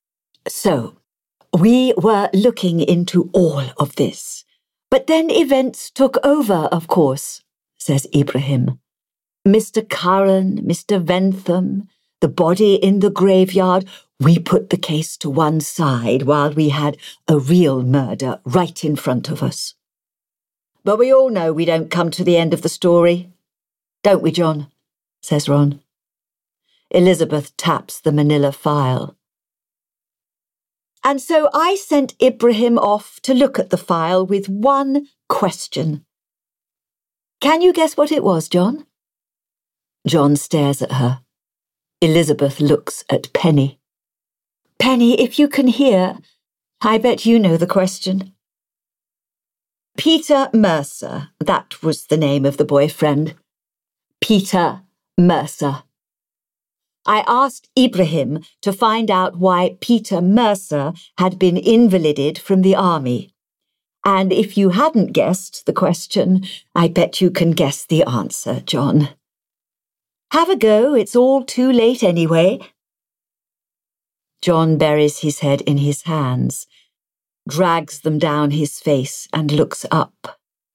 So, we were looking into all of this. But then events took over, of course, says Ibrahim. Mr. Curran, Mr. Ventham, the body in the graveyard, we put the case to one side while we had a real murder right in front of us. But we all know we don't come to the end of the story. Don't we, John? Says Ron. Elizabeth taps the manila file. And so I sent Ibrahim off to look at the file with one question. Can you guess what it was, John? John stares at her. Elizabeth looks at Penny. Penny, if you can hear, I bet you know the question. Peter Mercer, that was the name of the boyfriend. Peter Mercer. I asked Ibrahim to find out why Peter Mercer had been invalided from the army. And if you hadn't guessed the question, I bet you can guess the answer, John. Have a go, it's all too late anyway. John buries his head in his hands, drags them down his face and looks up.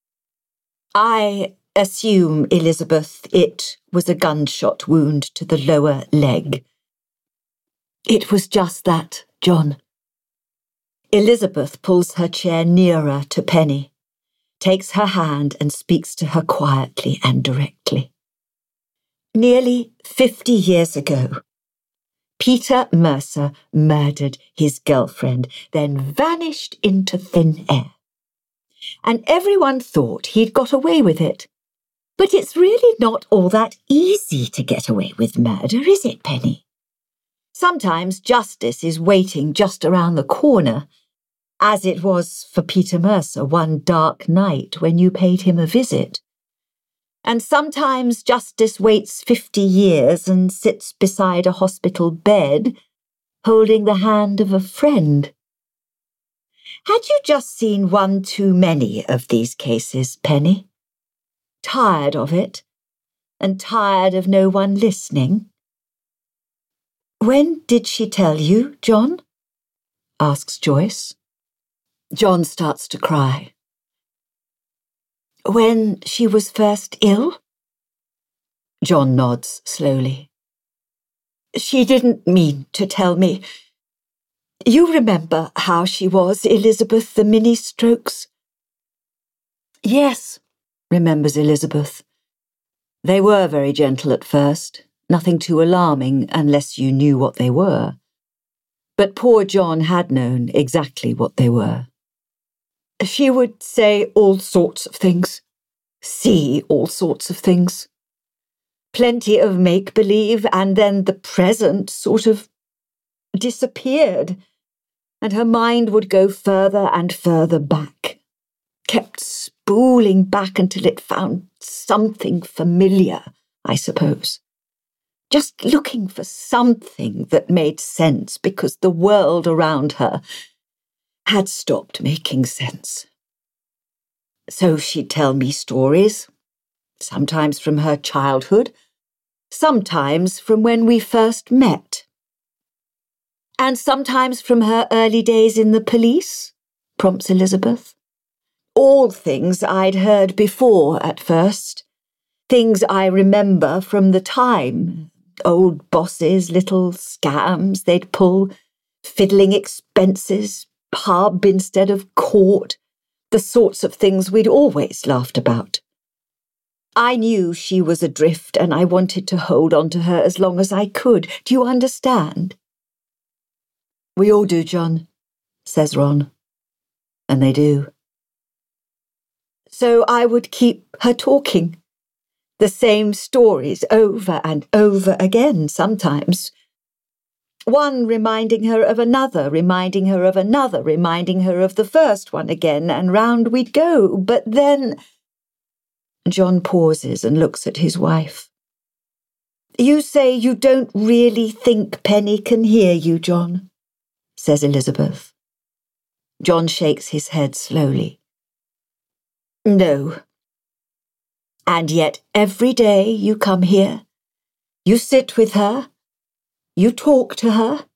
I assume, Elizabeth, it was a gunshot wound to the lower leg. It was just that, John. Elizabeth pulls her chair nearer to Penny, takes her hand and speaks to her quietly and directly. Nearly 50 years ago, Peter Mercer murdered his girlfriend, then vanished into thin air. And everyone thought he'd got away with it. But it's really not all that easy to get away with murder, is it, Penny? Sometimes justice is waiting just around the corner, as it was for Peter Mercer one dark night when you paid him a visit. And sometimes justice waits 50 years and sits beside a hospital bed, holding the hand of a friend. Had you just seen one too many of these cases, Penny? Tired of it? and tired of no one listening. When did she tell you, John? Asks Joyce. John starts to cry. When she was first ill? John nods slowly. She didn't mean to tell me. You remember how she was, Elizabeth, the mini-strokes? Yes, remembers Elizabeth. They were very gentle at first, nothing too alarming unless you knew what they were. But poor John had known exactly what they were. She would say all sorts of things, see all sorts of things. Plenty of make-believe, and then the present sort of disappeared, and her mind would go further and further back, kept spooling back until it found something familiar, I suppose. Just looking for something that made sense because the world around her had stopped making sense. So she'd tell me stories, sometimes from her childhood, sometimes from when we first met. And sometimes from her early days in the police, prompts Elizabeth. All things I'd heard before at first. Things I remember from the time. Old bosses, little scams they'd pull, fiddling expenses, pub instead of court, the sorts of things we'd always laughed about. I knew she was adrift and I wanted to hold on to her as long as I could. Do you understand? We all do, John, says Ron. And they do. So I would keep her talking. The same stories over and over again sometimes. One reminding her of another, reminding her of another, reminding her of the first one again, and round we'd go. But then... John pauses and looks at his wife. You say you don't really think Penny can hear you, John, says Elizabeth. John shakes his head slowly. No. And yet every day you come here, you sit with her, you talk to her.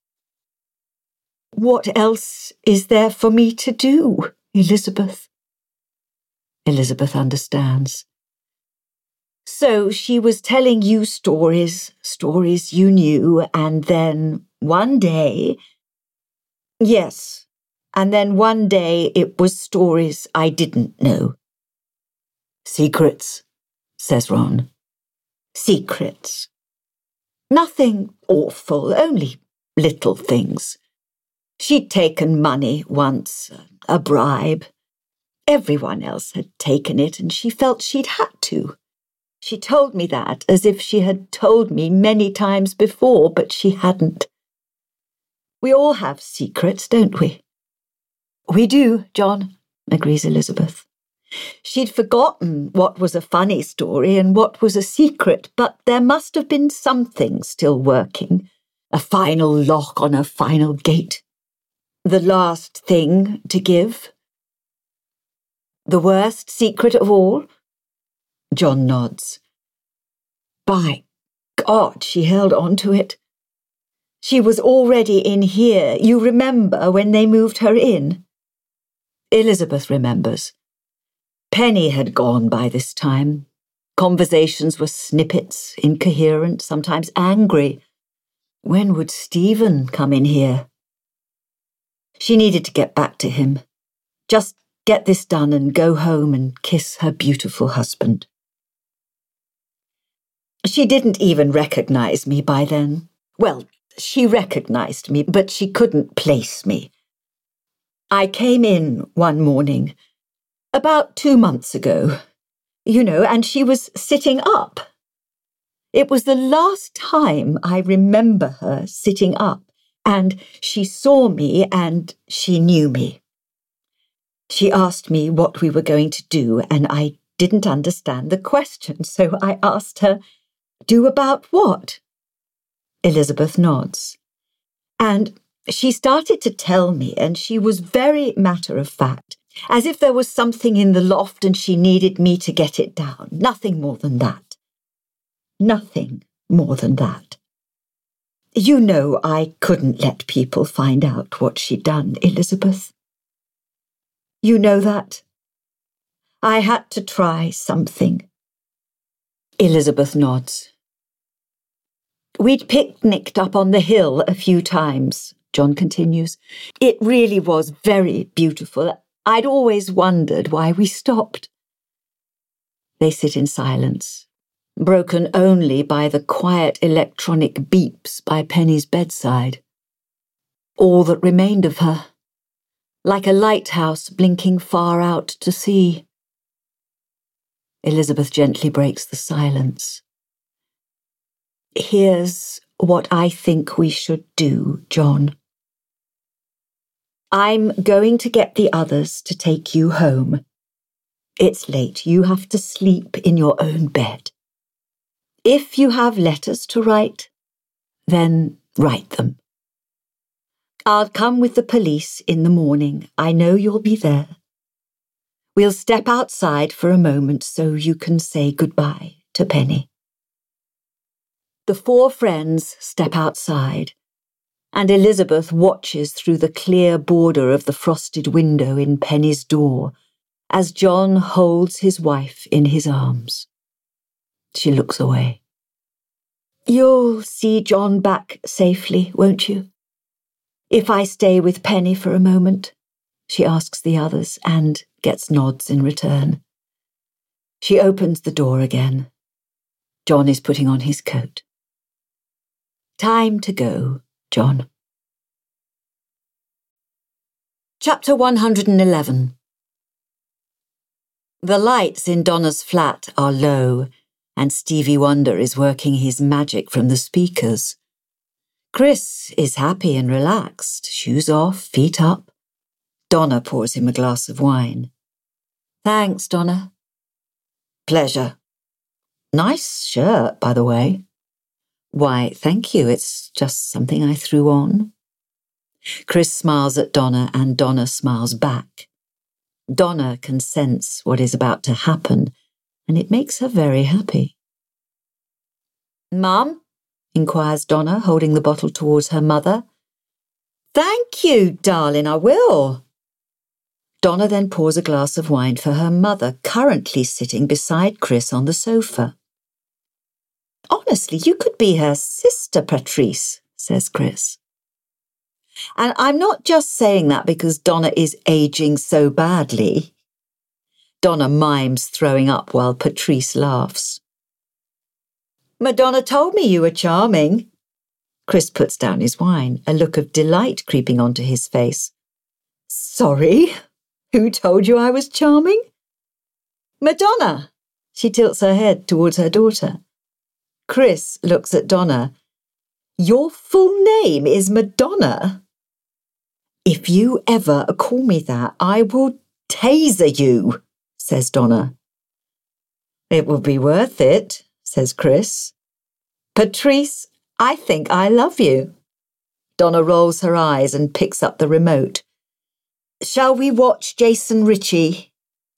What else is there for me to do, Elizabeth? Elizabeth understands. So she was telling you stories you knew, and then one day... Yes, and then one day it was stories I didn't know. Secrets, says Ron. Secrets. Nothing awful, only little things. She'd taken money once, a bribe. Everyone else had taken it, and she felt she'd had to. She told me that as if she had told me many times before, but she hadn't. We all have secrets, don't we? We do, John, agrees Elizabeth. She'd forgotten what was a funny story and what was a secret, but there must have been something still working. A final lock on a final gate. The last thing to give. The worst secret of all? John nods. By God, she held on to it. She was already in here. You remember when they moved her in? Elizabeth remembers. Penny had gone by this time. Conversations were snippets, incoherent, sometimes angry. When would Stephen come in here? She needed to get back to him. Just get this done and go home and kiss her beautiful husband. She didn't even recognize me by then. Well, she recognized me, but she couldn't place me. I came in one morning, about 2 months ago, and she was sitting up. It was the last time I remember her sitting up, and she saw me and she knew me. She asked me what we were going to do, and I didn't understand the question, so I asked her, do about what? Elizabeth nods. And she started to tell me, and she was very matter-of-fact, as if there was something in the loft and she needed me to get it down, nothing more than that. Nothing more than that. You know I couldn't let people find out what she'd done, Elizabeth. You know that? I had to try something. Elizabeth nods. We'd picnicked up on the hill a few times, John continues. It really was very beautiful. I'd always wondered why we stopped. They sit in silence, broken only by the quiet electronic beeps by Penny's bedside. All that remained of her, like a lighthouse blinking far out to sea. Elizabeth gently breaks the silence. Here's what I think we should do, John. I'm going to get the others to take you home. It's late. You have to sleep in your own bed. If you have letters to write, then write them. I'll come with the police in the morning. I know you'll be there. We'll step outside for a moment so you can say goodbye to Penny. The four friends step outside, and Elizabeth watches through the clear border of the frosted window in Penny's door as John holds his wife in his arms. She looks away. You'll see John back safely, won't you? If I stay with Penny for a moment, she asks the others and gets nods in return. She opens the door again. John is putting on his coat. Time to go, John. Chapter 111. The lights in Donna's flat are low, and Stevie Wonder is working his magic from the speakers. Chris is happy and relaxed, shoes off, feet up. Donna pours him a glass of wine. Thanks, Donna. Pleasure. Nice shirt, by the way. Why, thank you, it's just something I threw on. Chris smiles at Donna and Donna smiles back. Donna can sense what is about to happen, and it makes her very happy. Mum? Inquires Donna, holding the bottle towards her mother. Thank you, darling, I will. Donna then pours a glass of wine for her mother, currently sitting beside Chris on the sofa. Honestly, you could be her sister, Patrice, says Chris. And I'm not just saying that because Donna is aging so badly. Donna mimes throwing up while Patrice laughs. Madonna told me you were charming. Chris puts down his wine, a look of delight creeping onto his face. Sorry? Who told you I was charming? Madonna. She tilts her head towards her daughter. Chris looks at Donna. Your full name is Madonna? If you ever call me that, I will taser you, says Donna. It will be worth it, says Chris. Patrice, I think I love you. Donna rolls her eyes and picks up the remote. Shall we watch Jason Ritchie?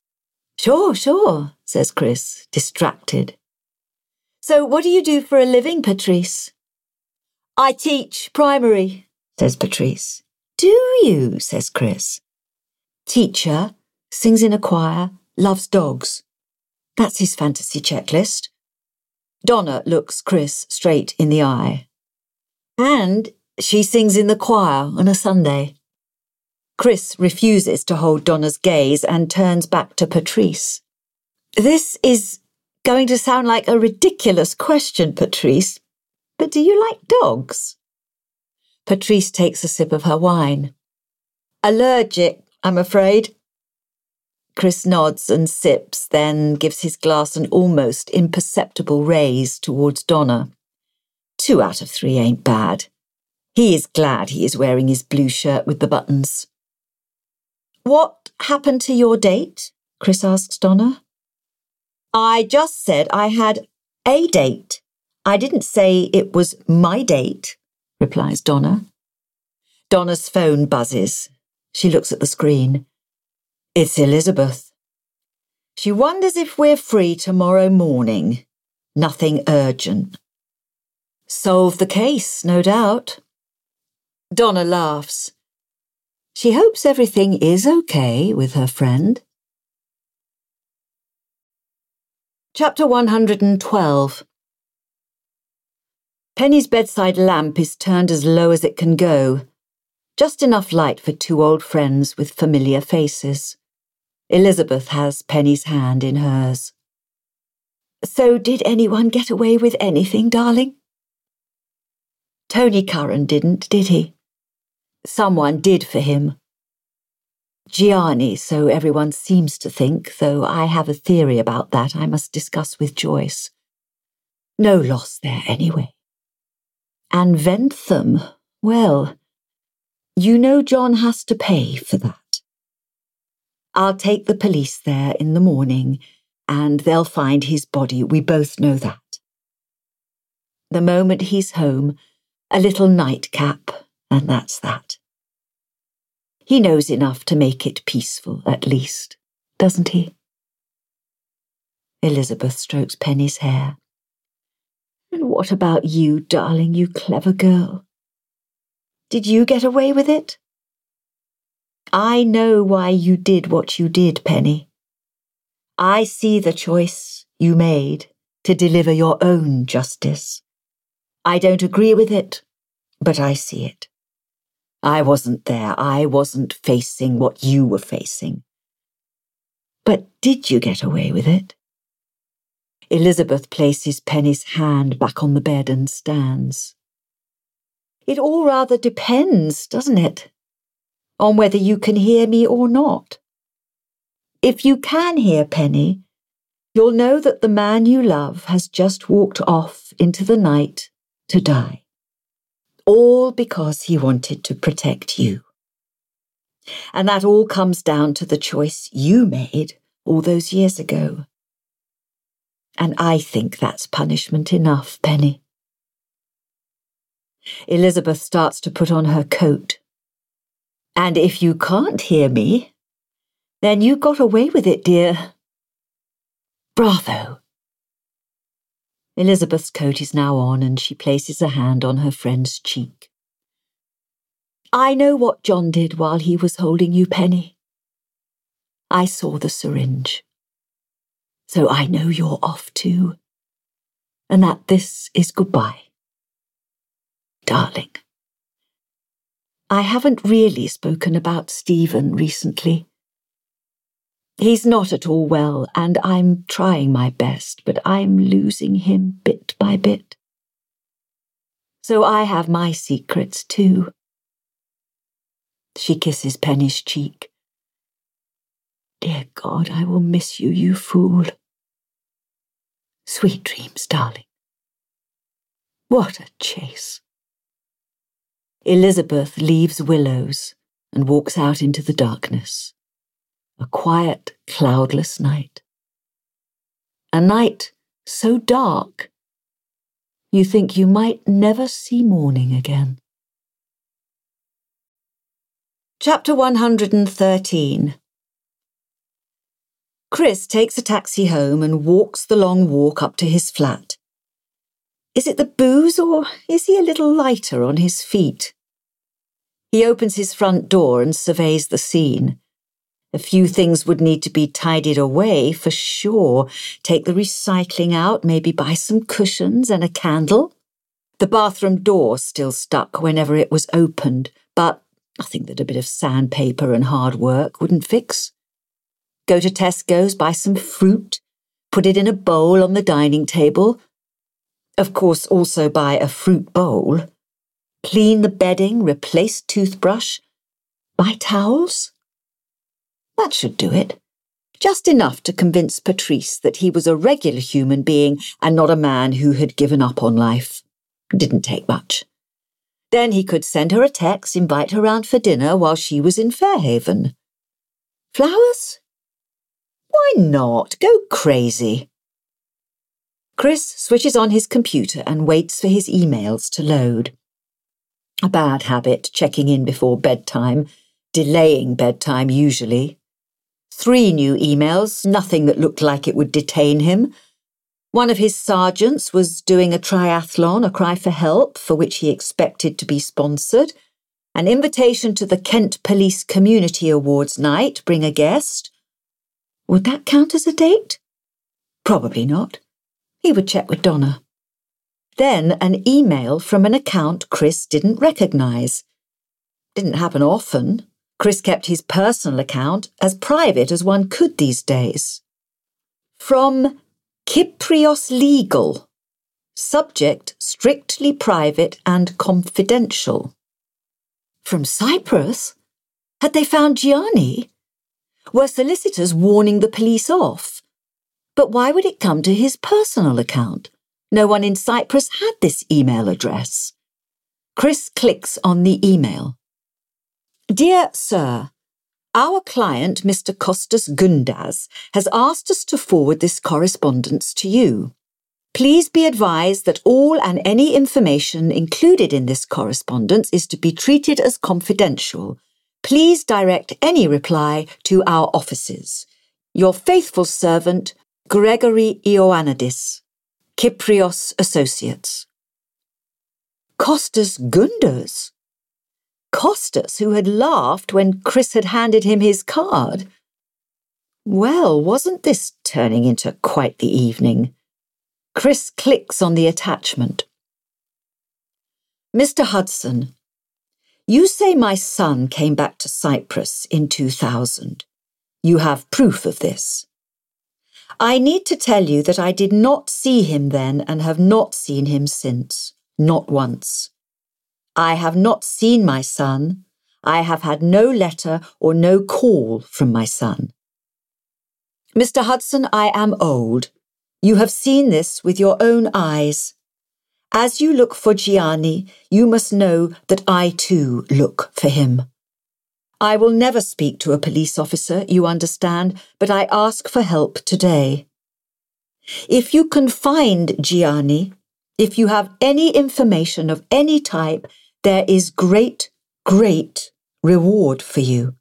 Sure, says Chris, distracted. So what do you do for a living, Patrice? I teach primary, says Patrice. Do you, says Chris. Teacher, sings in a choir, loves dogs. That's his fantasy checklist. Donna looks Chris straight in the eye. And she sings in the choir on a Sunday. Chris refuses to hold Donna's gaze and turns back to Patrice. This is going to sound like a ridiculous question, Patrice, but do you like dogs? Patrice takes a sip of her wine. Allergic, I'm afraid. Chris nods and sips, then gives his glass an almost imperceptible raise towards Donna. 2 out of 3 ain't bad. He is glad he is wearing his blue shirt with the buttons. What happened to your date? Chris asks Donna. I just said I had a date. I didn't say it was my date, replies Donna. Donna's phone buzzes. She looks at the screen. It's Elizabeth. She wonders if we're free tomorrow morning. Nothing urgent. Solve the case, no doubt. Donna laughs. She hopes everything is okay with her friend. Chapter 112. Penny's bedside lamp is turned as low as it can go, just enough light for two old friends with familiar faces. Elizabeth has Penny's hand in hers. So did anyone get away with anything, darling? Tony Curran didn't, did he? Someone did for him. Gianni, so everyone seems to think, though I have a theory about that I must discuss with Joyce. No loss there anyway. And Ventham, well, you know John has to pay for that. I'll take the police there in the morning, and they'll find his body, we both know that. The moment he's home, a little nightcap, and that's that. He knows enough to make it peaceful, at least, doesn't he? Elizabeth strokes Penny's hair. And what about you, darling, you clever girl? Did you get away with it? I know why you did what you did, Penny. I see the choice you made to deliver your own justice. I don't agree with it, but I see it. I wasn't there. I wasn't facing what you were facing. But did you get away with it? Elizabeth places Penny's hand back on the bed and stands. It all rather depends, doesn't it? On whether you can hear me or not. If you can hear Penny, you'll know that the man you love has just walked off into the night to die. All because he wanted to protect you. And that all comes down to the choice you made all those years ago. And I think that's punishment enough, Penny. Elizabeth starts to put on her coat. And if you can't hear me, then you got away with it, dear. Bravo. Elizabeth's coat is now on, and she places a hand on her friend's cheek. I know what John did while he was holding you, Penny. I saw the syringe. So I know you're off too, and that this is goodbye. Darling. I haven't really spoken about Stephen recently. He's not at all well, and I'm trying my best, but I'm losing him bit by bit. So I have my secrets too. She kisses Penny's cheek. Dear God, I will miss you, you fool. Sweet dreams, darling. What a chase. Elizabeth leaves Willows and walks out into the darkness. A quiet, cloudless night. A night so dark, you think you might never see morning again. Chapter 113. Chris takes a taxi home and walks the long walk up to his flat. Is it the booze, or is he a little lighter on his feet? He opens his front door and surveys the scene. A few things would need to be tidied away, for sure. Take the recycling out, maybe buy some cushions and a candle. The bathroom door still stuck whenever it was opened, but nothing that a bit of sandpaper and hard work wouldn't fix. Go to Tesco's, buy some fruit, put it in a bowl on the dining table. Of course, also buy a fruit bowl. Clean the bedding, replace toothbrush, buy towels. That should do it. Just enough to convince Patrice that he was a regular human being and not a man who had given up on life. Didn't take much. Then he could send her a text, invite her round for dinner while she was in Fairhaven. Flowers? Why not? Go crazy. Chris switches on his computer and waits for his emails to load. A bad habit, checking in before bedtime, delaying bedtime usually. 3 new emails, nothing that looked like it would detain him. One of his sergeants was doing a triathlon, a cry for help, for which he expected to be sponsored. An invitation to the Kent Police Community Awards night, bring a guest. Would that count as a date? Probably not. He would check with Donna. Then an email from an account Chris didn't recognise. Didn't happen often. Chris kept his personal account as private as one could these days. From Kyprios Legal. Subject strictly private and confidential. From Cyprus? Had they found Gianni? Were solicitors warning the police off? But why would it come to his personal account? No one in Cyprus had this email address. Chris clicks on the email. Dear Sir, our client, Mr. Kostas Gundas, has asked us to forward this correspondence to you. Please be advised that all and any information included in this correspondence is to be treated as confidential. Please direct any reply to our offices. Your faithful servant, Gregory Ioannidis, Kyprios Associates. Kostas Gundas? Kostas, who had laughed when Chris had handed him his card. Well, wasn't this turning into quite the evening? Chris clicks on the attachment. Mr. Hudson, you say my son came back to Cyprus in 2000. You have proof of this. I need to tell you that I did not see him then and have not seen him since, not once. I have not seen my son. I have had no letter or no call from my son. Mr. Hudson, I am old. You have seen this with your own eyes. As you look for Gianni, you must know that I too look for him. I will never speak to a police officer, you understand, but I ask for help today. If you can find Gianni, if you have any information of any type, there is great, great reward for you.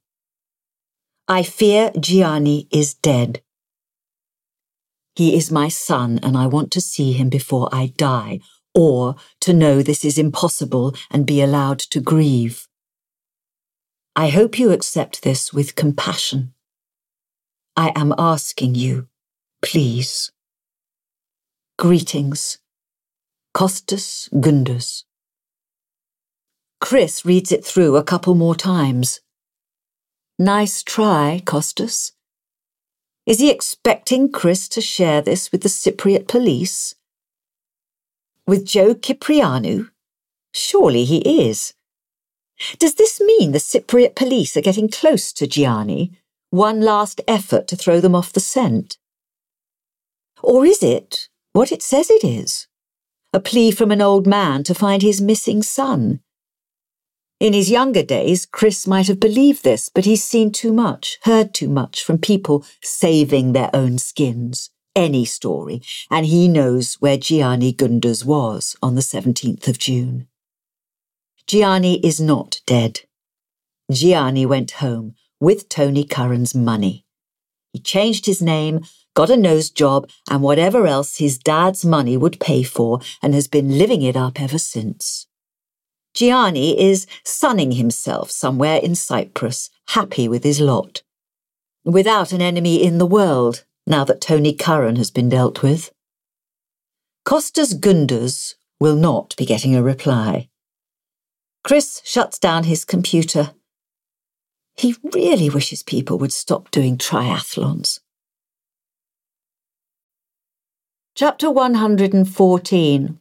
I fear Gianni is dead. He is my son and I want to see him before I die, or to know this is impossible and be allowed to grieve. I hope you accept this with compassion. I am asking you, please. Greetings. Kostas Gundas. Chris reads it through a couple more times. Nice try, Kostas. Is he expecting Chris to share this with the Cypriot police? With Joe Kyprianou? Surely he is. Does this mean the Cypriot police are getting close to Gianni? One last effort to throw them off the scent? Or is it what it says it is? A plea from an old man to find his missing son? In his younger days, Chris might have believed this, but he's seen too much, heard too much from people saving their own skins, any story, and he knows where Gianni Gundas was on the 17th of June. Gianni is not dead. Gianni went home with Tony Curran's money. He changed his name, got a nose job, and whatever else his dad's money would pay for, and has been living it up ever since. Gianni is sunning himself somewhere in Cyprus, happy with his lot. Without an enemy in the world, now that Tony Curran has been dealt with. Kostas Gundas will not be getting a reply. Chris shuts down his computer. He really wishes people would stop doing triathlons. Chapter 114.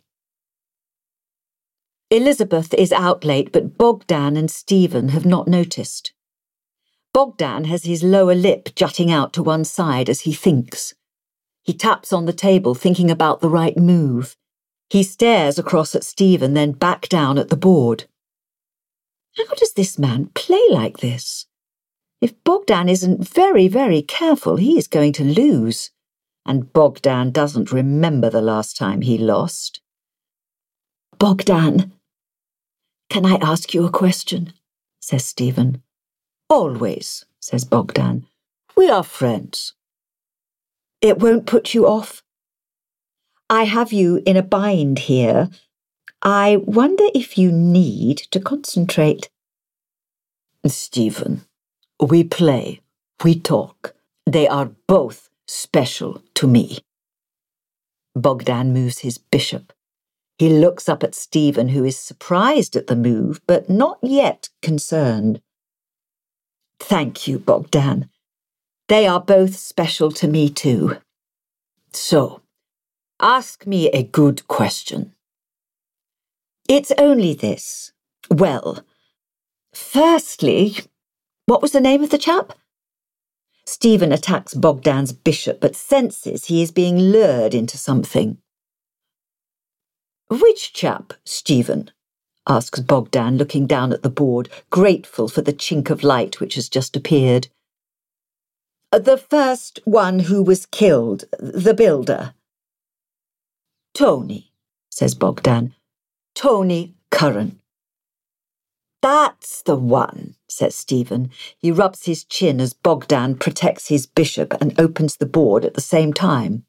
Elizabeth is out late, but Bogdan and Stephen have not noticed. Bogdan has his lower lip jutting out to one side as he thinks. He taps on the table, thinking about the right move. He stares across at Stephen, then back down at the board. How does this man play like this? If Bogdan isn't very, very careful, he is going to lose. And Bogdan doesn't remember the last time he lost. Bogdan, can I ask you a question? Says Stephen. Always, says Bogdan. We are friends. It won't put you off? I have you in a bind here. I wonder if you need to concentrate. Stephen, we play, we talk. They are both special to me. Bogdan moves his bishop. He looks up at Stephen, who is surprised at the move, but not yet concerned. Thank you, Bogdan. They are both special to me too. So, ask me a good question. It's only this. Well, firstly, what was the name of the chap? Stephen attacks Bogdan's bishop, but senses he is being lured into something. Which chap, Stephen? Asks Bogdan, looking down at the board, grateful for the chink of light which has just appeared. The first one who was killed, the builder. Tony, says Bogdan. Tony Curran. That's the one, says Stephen. He rubs his chin as Bogdan protects his bishop and opens the board at the same time.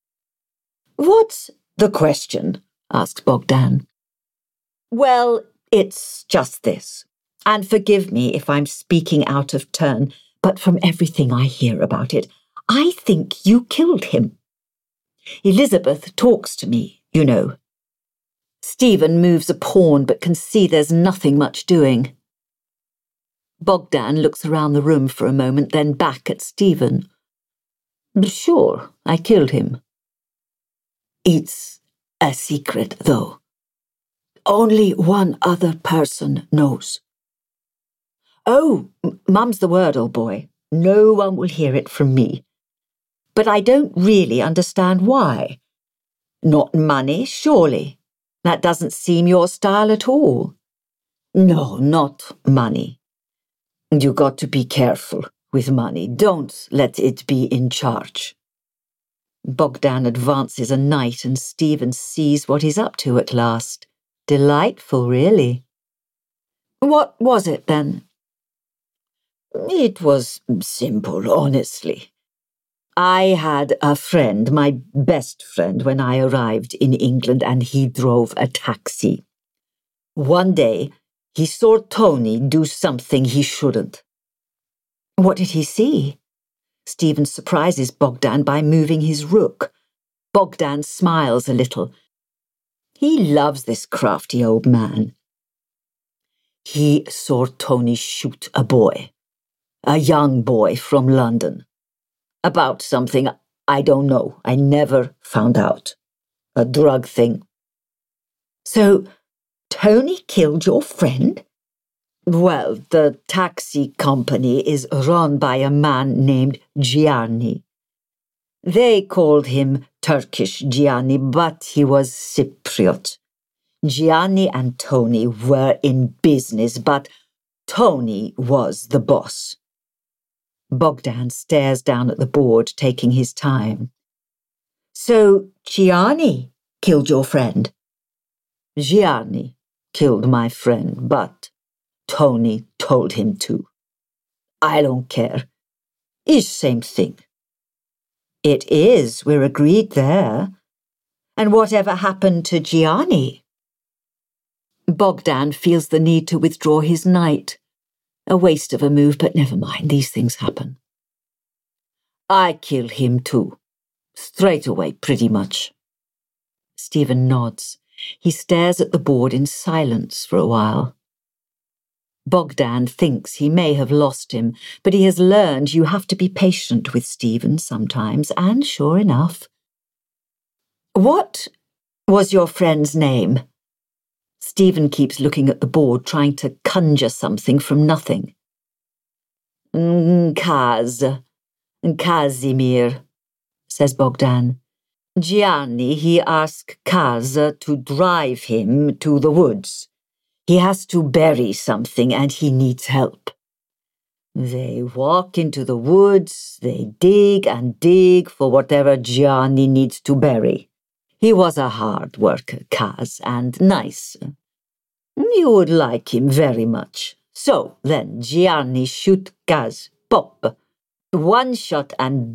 What's the question? Asks Bogdan. Well, it's just this. And forgive me if I'm speaking out of turn, but from everything I hear about it, I think you killed him. Elizabeth talks to me, you know. Stephen moves a pawn but can see there's nothing much doing. Bogdan looks around the room for a moment, then back at Stephen. Sure, I killed him. It's a secret, though. Only one other person knows. Oh, mum's the word, old boy. No one will hear it from me. But I don't really understand why. Not money, surely. That doesn't seem your style at all. No, not money. You got to be careful with money. Don't let it be in charge. Bogdan advances a knight and Stephen sees what he's up to at last. Delightful, really. What was it, then? It was simple, honestly. I had a friend, my best friend, when I arrived in England, and he drove a taxi. One day, he saw Tony do something he shouldn't. What did he see? Stephen surprises Bogdan by moving his rook. Bogdan smiles a little. He loves this crafty old man. He saw Tony shoot a boy. A young boy from London. About something I don't know. I never found out. A drug thing. So, Tony killed your friend? Well, the taxi company is run by a man named Gianni. They called him Turkish Gianni, but he was Cypriot. Gianni and Tony were in business, but Tony was the boss. Bogdan stares down at the board, taking his time. So, Gianni killed your friend? Gianni killed my friend, but Tony told him to. I don't care. It's same thing. It is, we're agreed there. And whatever happened to Gianni? Bogdan feels the need to withdraw his knight. A waste of a move, but never mind, these things happen. I killed him too. Straight away, pretty much. Stephen nods. He stares at the board in silence for a while. Bogdan thinks he may have lost him, but he has learned you have to be patient with Stephen sometimes, and sure enough. What was your friend's name? Stephen keeps looking at the board, trying to conjure something from nothing. Casimir, says Bogdan. Gianni, he asked Kaz to drive him to the woods. He has to bury something and he needs help. They walk into the woods, they dig and dig for whatever Gianni needs to bury. He was a hard worker, Kaz, and nice. You would like him very much. So then Gianni shoot Kaz, pop. One shot and